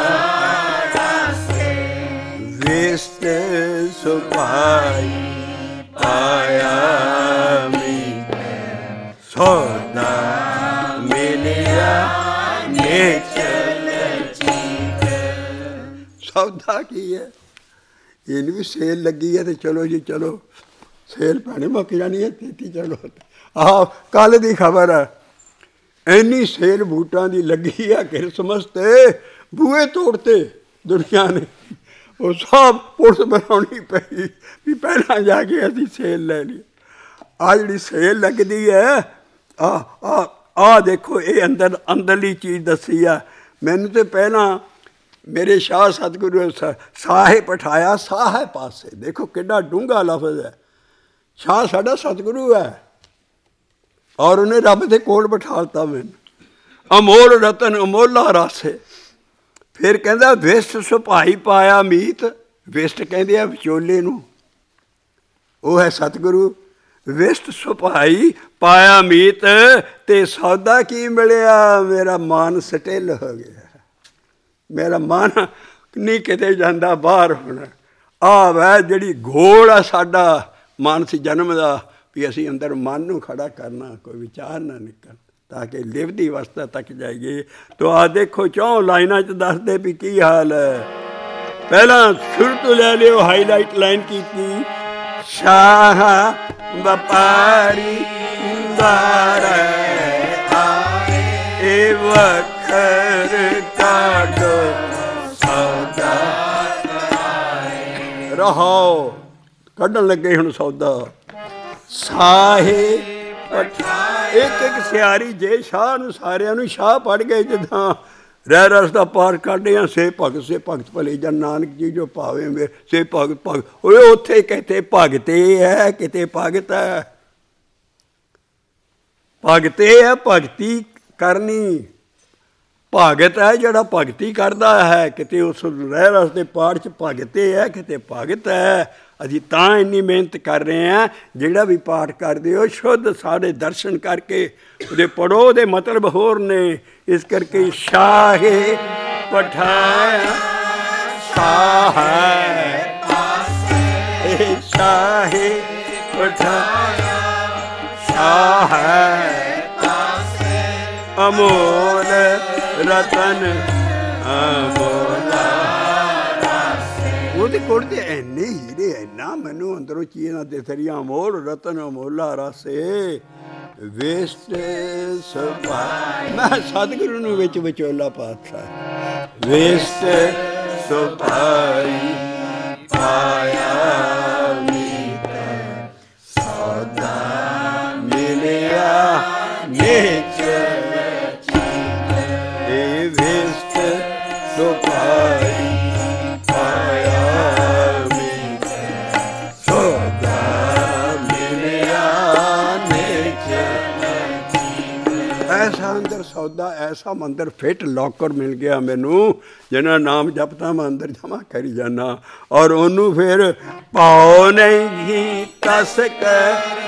ਵਿਸਤ ਸੁਭਾਈ ਪਾਇਆ ਮੀਤ। ਸੌਦਾ ਮਿਲਿਆ ਸੌਦਾ ਕੀ ਹੈ? ਇਹਨੂੰ ਵੀ ਸੇਲ ਲੱਗੀ ਹੈ ਤੇ ਚਲੋ ਜੀ ਚਲੋ, ਸੇਲ ਭਾਣੇ ਮੁੱਕ ਜਾਣੀ ਹੈ ਛੇਤੀ ਚਲੋ। ਆਹ ਕੱਲ੍ਹ ਦੀ ਖਬਰ ਹੈ, ਇੰਨੀ ਸੇਲ ਬੂਟਾਂ ਦੀ ਲੱਗੀ ਆ ਕ੍ਰਿਸਮਸ ਤੇ ਬੂਹੇ ਤੋੜਤੇ ਦੁਨੀਆ ਨੇ। ਉਹ ਸਭ ਪੁਲਿਸ ਬਣਾਉਣੀ ਪਈ ਵੀ ਪਹਿਲਾਂ ਜਾ ਕੇ ਅਸੀਂ ਸੇਲ ਲੈ ਲਈ। ਆਹ ਜਿਹੜੀ ਸੇਲ ਲੱਗਦੀ ਹੈ, ਆਹ ਦੇਖੋ, ਇਹ ਅੰਦਰਲੀ ਚੀਜ਼ ਦੱਸੀ ਆ ਮੈਨੂੰ। ਤੇ ਪਹਿਲਾਂ ਮੇਰੇ ਸ਼ਾਹ ਸਤਿਗੁਰੂ ਸਾਹੇ ਪਠਾਇਆ ਸਾਹੇ ਪਾਸੇ। ਦੇਖੋ ਕਿੱਡਾ ਡੂੰਘਾ ਲਫ਼ਜ਼ ਹੈ। ਸ਼ਾਹ ਸਾਡਾ ਸਤਿਗੁਰੂ ਹੈ ਔਰ ਉਹਨੇ ਰੱਬ ਦੇ ਕੋਲ ਬਿਠਾ ਦਿੱਤਾ ਮੈਨੂੰ। ਅਮੋਲ ਰਤਨ ਅਮੋਲਾ ਰਾਸੇ। ਫਿਰ ਕਹਿੰਦਾ ਵਿਸਟ ਸੁਭਾਈ ਪਾਇਆ ਮੀਤ। ਵਿਸਟ ਕਹਿੰਦੇ ਆ ਵਿਚੋਲੇ ਨੂੰ, ਉਹ ਹੈ ਸਤਿਗੁਰੂ। ਵਿਸਟ ਸੁਭਾਈ ਪਾਇਆ ਮੀਤ। ਤੇ ਸੌਦਾ ਕੀ ਮਿਲਿਆ? ਮੇਰਾ ਮਨ ਸਟਿਲ ਹੋ ਗਿਆ। ਮੇਰਾ ਮਨ ਨਹੀਂ ਕਿਤੇ ਜਾਂਦਾ ਬਾਹਰ। ਹੁਣ ਆਹ ਵੈ ਜਿਹੜੀ ਘੋਲ ਆ ਸਾਡਾ ਮਾਨਸ ਜਨਮ ਦਾ, ਵੀ ਅਸੀਂ ਅੰਦਰ ਮਨ ਨੂੰ ਖੜਾ ਕਰਨਾ, ਕੋਈ ਵਿਚਾਰ ਨਾ ਨਿਕਲ, ਤਾਂ ਕਿ ਲਿਵਦੀ ਅਵਸਥਾ ਤੱਕ ਜਾਈਏ। ਤੋ ਆਹ ਦੇਖੋ 4 ਲਾਈਨਾਂ 'ਚ ਦੱਸਦੇ ਵੀ ਕੀ ਹਾਲ ਹੈ। ਪਹਿਲਾਂ ਸ਼ੁਰੂ ਤੋਂ ਲੈ ਲਿਓ, ਹਾਈਲਾਈਟ ਲਾਈਨ ਕੀਤੀ। ਸ਼ਾਹ ਵਪਾਰੀ ਦੁਆਰ ਆਏ, ਇਹ ਵਖਰ ਕਾਢੋ ਸੌਦਾ ਰਹਾਓ। ਕੱਢਣ ਲੱਗੇ ਹੁਣ ਸੌਦਾ। ਸਾਹੇ ਇੱਕ ਇੱਕ ਸਿਆਰੀ ਜੇ ਸ਼ਾਹ ਨੂੰ ਸਾਰਿਆਂ ਨੂੰ ਸ਼ਾਹ ਪੜ੍ਹ ਗਏ। ਜਿੱਦਾਂ ਰਹਿ ਰਸ ਦਾ ਪਾਰ ਕੱਢਦੇ ਹਾਂ, ਸੇ ਭਗਤ ਭਲੇ ਜਨ ਨਾਨਕ ਜੀ ਜੋ ਭਾਵੇਂ ਮੇ ਸੇ ਭਗਤ। ਉਹ ਉੱਥੇ ਕਿਤੇ ਭਗਤੇ ਹੈ, ਕਿਤੇ ਭਗਤ ਹੈ। ਭਗਤੇ ਹੈ, ਭਗਤੀ ਕਰਨੀ। ਭਗਤ ਹੈ ਜਿਹੜਾ ਭਗਤੀ ਕਰਦਾ ਹੈ। ਕਿਤੇ ਉਸ ਰਹਿ ਰਸ ਦੇ ਪਾਠ 'ਚ ਭਗਤੇ ਹੈ, ਕਿਤੇ ਭਗਤ ਹੈ। ਅਸੀਂ ਤਾਂ ਇੰਨੀ ਮਿਹਨਤ ਕਰ ਰਹੇ ਹਾਂ। ਜਿਹੜਾ ਵੀ ਪਾਠ ਕਰਦੇ ਹੋ ਸ਼ੁੱਧ ਸਾਡੇ ਦਰਸ਼ਨ ਕਰਕੇ ਉਹਦੇ ਪੜ੍ਹੋ, ਉਹਦੇ ਮਤਲਬ ਹੋਰ ਨੇ। ਇਸ ਕਰਕੇ ਸ਼ਾਹੇ ਪਠਾਇਆ ਸ਼ਾਹੇ ਪਾਸੇ। ਸ਼ਾਹੇ ਪਠਾਇਆ ਸ਼ਾਹੇ ਪਾਸੇ। ਅਮੋਲ ਰਤਨ ਅਮੋਲਾ ਉਹਦੇ ਕੋਲ ਤੇ ਇੰਨੇ ਹੀਰੇ ਇੰਨਾ ਮੈਨੂੰ ਅੰਦਰੋਂ ਚੀਜ਼ਾਂ ਦਿਸ ਰਹੀਆਂ ਅਮੋਲ ਰਤਨ ਅਮੋਲਾ ਰਸੇ ਵੇਸਟ ਸਭਾ ਮੈਂ ਸਤਿਗੁਰੂ ਨੂੰ ਵਿੱਚ ਵਿਚੋਲਾ ਪਾਤਸ਼ਾਹ ਵੇਸਟ ਸੁਭਾਈ ਪਾਇਆ ਮੀਤ ਸਦਾ ਮਿਲਿਆ ਨਿਚ ਇਹ ਵੇਸਟ ਸੁਭਾਈ ਪਾਇਆ ਮੀਤ ਸਦਾ ਮਿਲਿਆ ਨਿਚ ਐਸਾ ਅੰਦਰ ਸੌਦਾ ਐਸਾ ਮੰਦਰ ਫਿੱਟ ਲੌਕਰ ਮਿਲ ਗਿਆ ਮੈਨੂੰ ਜਿਹਨਾਂ ਨਾਮ ਜਪਦਾ ਮੈਂ ਅੰਦਰ ਜਮ੍ਹਾਂ ਕਰੀ ਜਾਨਾ ਔਰ ਉਹਨੂੰ ਫਿਰ ਪਾਉ ਨਹੀਂ ਕਸ ਕੇ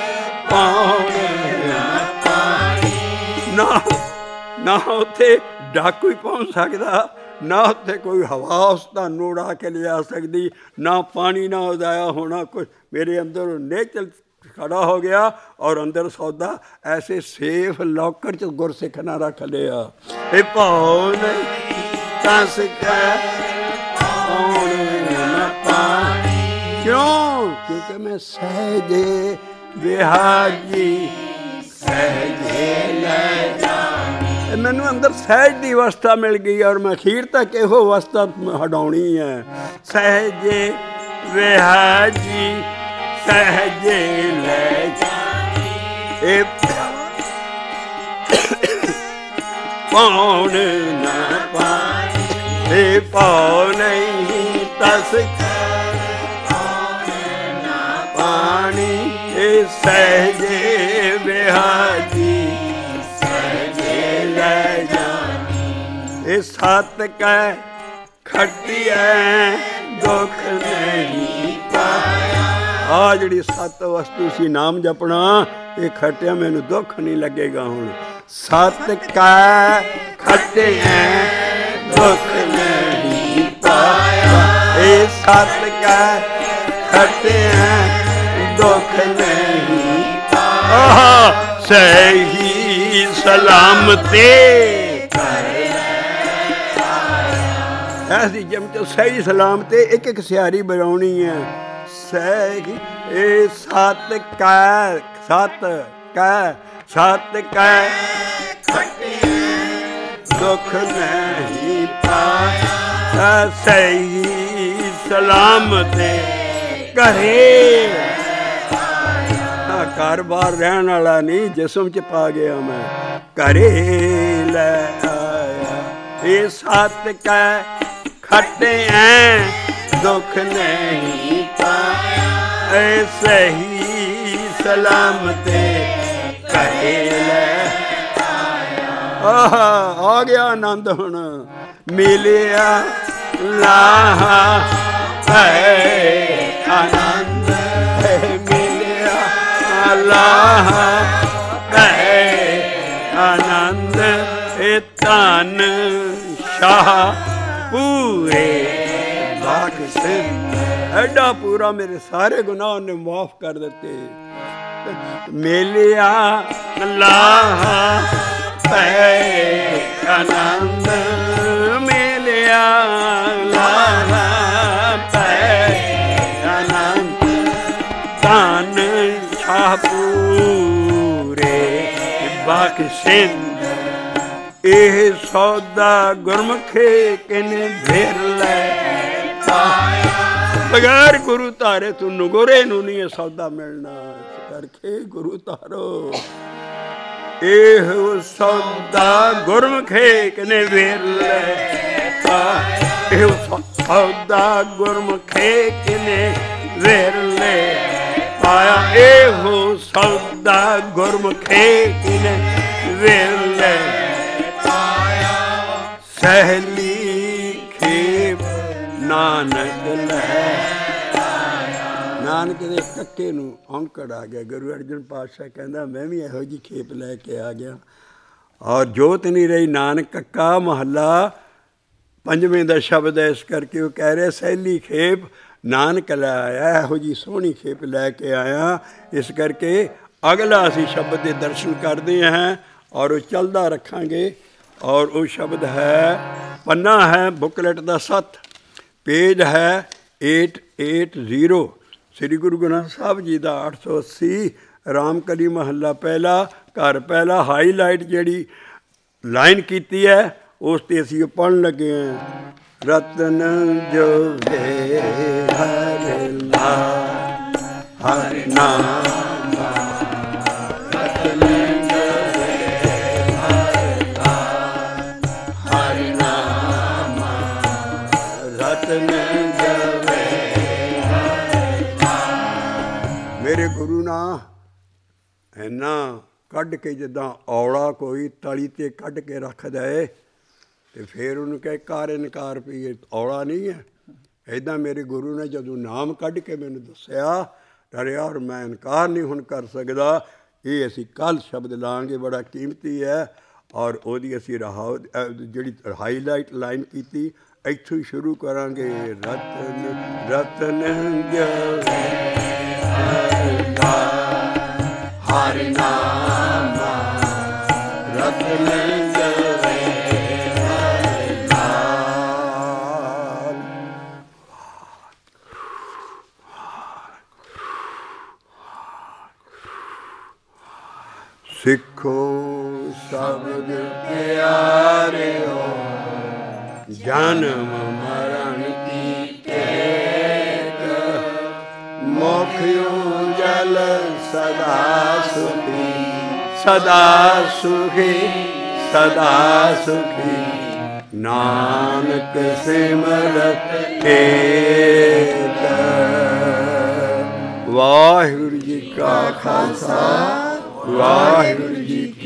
ਨਾ ਉੱਥੇ ਡਾਕੂ ਹੀ ਪਹੁੰਚ ਸਕਦਾ ਨਾ ਉੱਥੇ ਕੋਈ ਹਵਾ ਉਸ ਤੁਹਾਨੂੰ ਉਡਾ ਕੇ ਲਿਆ ਸਕਦੀ ਨਾ ਪਾਣੀ ਨਾ ਉਦਾਇਆ ਹੋਣਾ ਕੁਛ ਮੇਰੇ ਅੰਦਰ ਨੇਚਰ ਖੜਾ ਹੋ ਗਿਆ ਔਰ ਅੰਦਰ ਸੌਦਾ ਐਸੇ ਸੇਫ ਲੌਕਰ 'ਚ ਗੁਰਸਿੱਖ ਨਾ ਰੱਖ ਲਿਆ ਇਹ ਭਾਉ ਨਹੀਂ ਕਸ ਕੇ ਕਿਉਂ ਕਿਉਂਕਿ ਮੈਂ ਸਹਿਜੇ ਵਿਹਾਜੀ ਸਹਿਜੇ ਲੈ ਜਾ ਮੈਨੂੰ ਅੰਦਰ ਸਹਿਜ ਦੀ ਅਵਸਥਾ ਮਿਲ ਗਈ ਔਰ ਮੈਂ ਅਖੀਰ ਤੱਕ ਇਹੋ ਅਵਸਥਾ ਹਟਾਉਣੀ ਹੈ ਸਹਿਜੇ ਵਿਹਾਜੀ ਸਹਿਜੇ ਲੈ ਜਾ ਇਹ ਪਾਉਣ ਨਾ ਪਾਣੀ ਇਹ ਪਾਉ ਨਹੀਂ ਤਸ ਪਾਣੀ ਇਹ ਸਹਿਜੇ ਵਿਹਾਜੀ ਸਹਿਜੇ ਲੈ ਜਾਣੀ ਇਹ ਸਤ ਕੈ ਖੱਟੀਐ ਦੁੱਖ ਨਹੀਂ ਪਾਇਆ ਆ ਜਿਹੜੀ ਸਤ ਵਸਤੂ ਸੀ ਨਾਮ ਜਪਣਾ ਇਹ ਖੱਟਿਆ ਮੈਨੂੰ ਦੁੱਖ ਨਹੀਂ ਲੱਗੇਗਾ ਹੁਣ ਸਤ ਕੈ ਖੱਟੀਐ ਦੁੱਖ ਨਹੀਂ ਪਾਇਆ ਇਹ ਸਤ ਕੈ ਖੱਟੀਐ ਦੁੱਖ ਨਹੀਂ ਪਾਇਆ ਸਹੀ ਸਲਾਮਤੀ ਐਸੀ ਜਮਚ ਸਹੀ ਸਲਾਮਤੀ ਇੱਕ ਇੱਕ ਸਿਆਰੀ ਬਣਾਉਣੀ ਹੈ ਸਹੀ ਇਹ ਸਤ ਕੈ ਸਤ ਕੈ ਦੁੱਖ ਨਹੀਂ ਪਾਇਆ ਸਹੀ ਸਲਾਮਤੀ ਘਰੇ ਘਰ ਬਾਹਰ ਰਹਿਣ ਵਾਲਾ ਨਹੀਂ ਜਿਸਮ 'ਚ ਪਾ ਗਿਆ ਮੈਂ ਘਰੇ ਲੈ ਆਇਆ ਇਹ ਸਤ ਕੈ ਖੱਟੇ ਐ ਦੁੱਖ ਨਹੀਂ ਪਾਇਆ ਐ ਸਹੀ ਸਲਾਮਤੇ ਘਰੇ ਲੈ ਆਇਆ ਆ ਗਿਆ ਆਨੰਦ ਹੁਣ ਮਿਲਿਆ ਲਾਹਾ ਹੈ ਆਨੰਦ ਮਿਲਿਆ ਲਾਹਾ ਹੈ ਆਨੰਦ ਇਹ ਧਨ ਸ਼ਾਹ ਪੂਰੇ ਬਖਸ਼ ਐਡਾ ਪੂਰਾ ਮੇਰੇ ਸਾਰੇ ਗੁਨਾਹ ਨੇ ਮਾਫ ਕਰ ਦਿੱਤੇ ਮਿਲਿਆ ਲਾਹਾ ਪੈ ਆਨੰਦ ਮਿਲਿਆ ਲਾਹਾ ਪੈ ਆਨੰਦ ਧਨ ਸ਼ਾਹ ਪੂਰੇ ਬਖਸ਼ਿੰਦ ਇਹ ਸੌਦਾ ਗੁਰਮੁਖੇ ਕਿਨੇ ਫੇਰ ਲੈ ਪਾਇਆ ਬਗੈਰ ਗੁਰੂ ਧਾਰੇ ਤੂੰ ਨਗੋਰੇ ਨੂੰ ਨਹੀਂ ਇਹ ਸੌਦਾ ਮਿਲਣਾ ਕਰਕੇ ਗੁਰੂ ਧਾਰੋ ਇਹ ਸੌਦਾ ਗੁਰਮੁਖੇ ਕਿਨੇ ਫੇਰ ਲੈ ਪਾਇਆ ਇਹ ਸੌਦਾ ਗੁਰਮੁਖੇ ਕਿਨੇ ਫੇਰ ਲੈ ਪਾਇਆ ਇਹੋ ਸੌਦਾ ਗੁਰਮੁਖੇ ਕਿਨੇ ਫੇਰ ਲੈ ਸਹਿਲੀ ਖੇਪ ਨਾਨਕ ਲੈ ਨਾਨਕ ਦੇ ਕੱਕੇ ਨੂੰ ਔਂਕੜ ਆ ਗਿਆ ਗੁਰੂ ਅਰਜਨ ਪਾਤਸ਼ਾਹ ਕਹਿੰਦਾ ਮੈਂ ਵੀ ਇਹੋ ਜਿਹੀ ਖੇਪ ਲੈ ਕੇ ਆ ਗਿਆ ਔਰ ਜੋਤ ਨਹੀਂ ਰਹੀ ਨਾਨਕ ਕੱਕਾ ਮਹੱਲਾ ਪੰਜਵੇਂ ਦਾ ਸ਼ਬਦ ਹੈ ਇਸ ਕਰਕੇ ਉਹ ਕਹਿ ਰਿਹਾ ਸਹਿਲੀ ਖੇਪ ਨਾਨਕ ਲੈ ਆਇਆ ਇਹੋ ਜਿਹੀ ਸੋਹਣੀ ਖੇਪ ਲੈ ਕੇ ਆਇਆ ਇਸ ਕਰਕੇ ਅਗਲਾ ਅਸੀਂ ਸ਼ਬਦ ਦੇ ਦਰਸ਼ਨ ਕਰਦੇ ਹਾਂ ਔਰ ਉਹ ਚੱਲਦਾ ਰੱਖਾਂਗੇ ਔਰ ਉਹ ਸ਼ਬਦ ਹੈ, ਪੰਨਾ ਹੈ ਬੁੱਕਲੈਟ ਦਾ 7, ਪੇਜ ਹੈ 880, ਸ੍ਰੀ ਗੁਰੂ ਗ੍ਰੰਥ ਸਾਹਿਬ ਜੀ ਦਾ 880, ਰਾਮਕਲੀ ਮਹੱਲਾ ਪਹਿਲਾ, ਘਰ ਪਹਿਲਾ, ਹਾਈਲਾਈਟ ਜਿਹੜੀ ਲਾਈਨ ਕੀਤੀ ਹੈ ਉਸ 'ਤੇ ਅਸੀਂ ਪੜ੍ਹਨ ਲੱਗੇ ਹਾਂ। ਰਤਨ ਜੋ ਵੇ ਹਰਿ ਲਾ ਹਰਿ ਨਾਮ, ਰਤਨ ਜੋ ਵੇ ਹਰਿ ਲਾ ਹਰਿ ਨਾਮ, ਰਤਨ ਜੋ ਵੇ ਹਰਿ ਨਾਮ। ਮੇਰੇ ਗੁਰੂ ਨਾ ਇੰਨਾ ਕੱਢ ਕੇ, ਜਿੱਦਾਂ ਔਲਾ ਕੋਈ ਤਲੀ 'ਤੇ ਕੱਢ ਕੇ ਰੱਖਦਾ ਏ ਅਤੇ ਫਿਰ ਉਹਨੂੰ ਕਹੇ ਕਾਰ ਇਨਕਾਰ ਵੀ ਇਹ ਔਲਾ ਨਹੀਂ ਹੈ। ਇੱਦਾਂ ਮੇਰੇ ਗੁਰੂ ਨੇ ਜਦੋਂ ਨਾਮ ਕੱਢ ਕੇ ਮੈਨੂੰ ਦੱਸਿਆ ਡਰਿਆ, ਔਰ ਮੈਂ ਇਨਕਾਰ ਨਹੀਂ ਹੁਣ ਕਰ ਸਕਦਾ। ਇਹ ਅਸੀਂ ਕੱਲ੍ਹ ਸ਼ਬਦ ਲਾਂਗੇ, ਬੜਾ ਕੀਮਤੀ ਹੈ। ਔਰ ਉਹਦੀ ਅਸੀਂ ਜਿਹੜੀ ਹਾਈਲਾਈਟ ਲਾਈਨ ਕੀਤੀ ਇੱਥੋਂ ਹੀ ਸ਼ੁਰੂ ਕਰਾਂਗੇ। ਰਤਨ ਰਤਨ ਹਰਿ ਨਾਮ, ਰਤਨ ਜਵੇ ਹਰਿ ਨਾਮ। ਸਿੱਖੋ ਸ਼ਬਦ ਪਿਆਰਿਓ, ਜਨਮ ਮਰਨ ਕੀ ਟੇਕ, ਮੁਖ ਉਜਲ ਸਦਾ ਸੁਖੀ, ਸਦਾ ਸੁਖੀ, ਸਦਾ ਸੁਖੀ, ਨਾਨਕ ਸਿਮਰਤ ਏਕ। ਵਾਹਿਗੁਰੂ ਜੀ ਕਾ ਖਾਲਸਾ, ਵਾਹਿਗੁਰੂ ਜੀ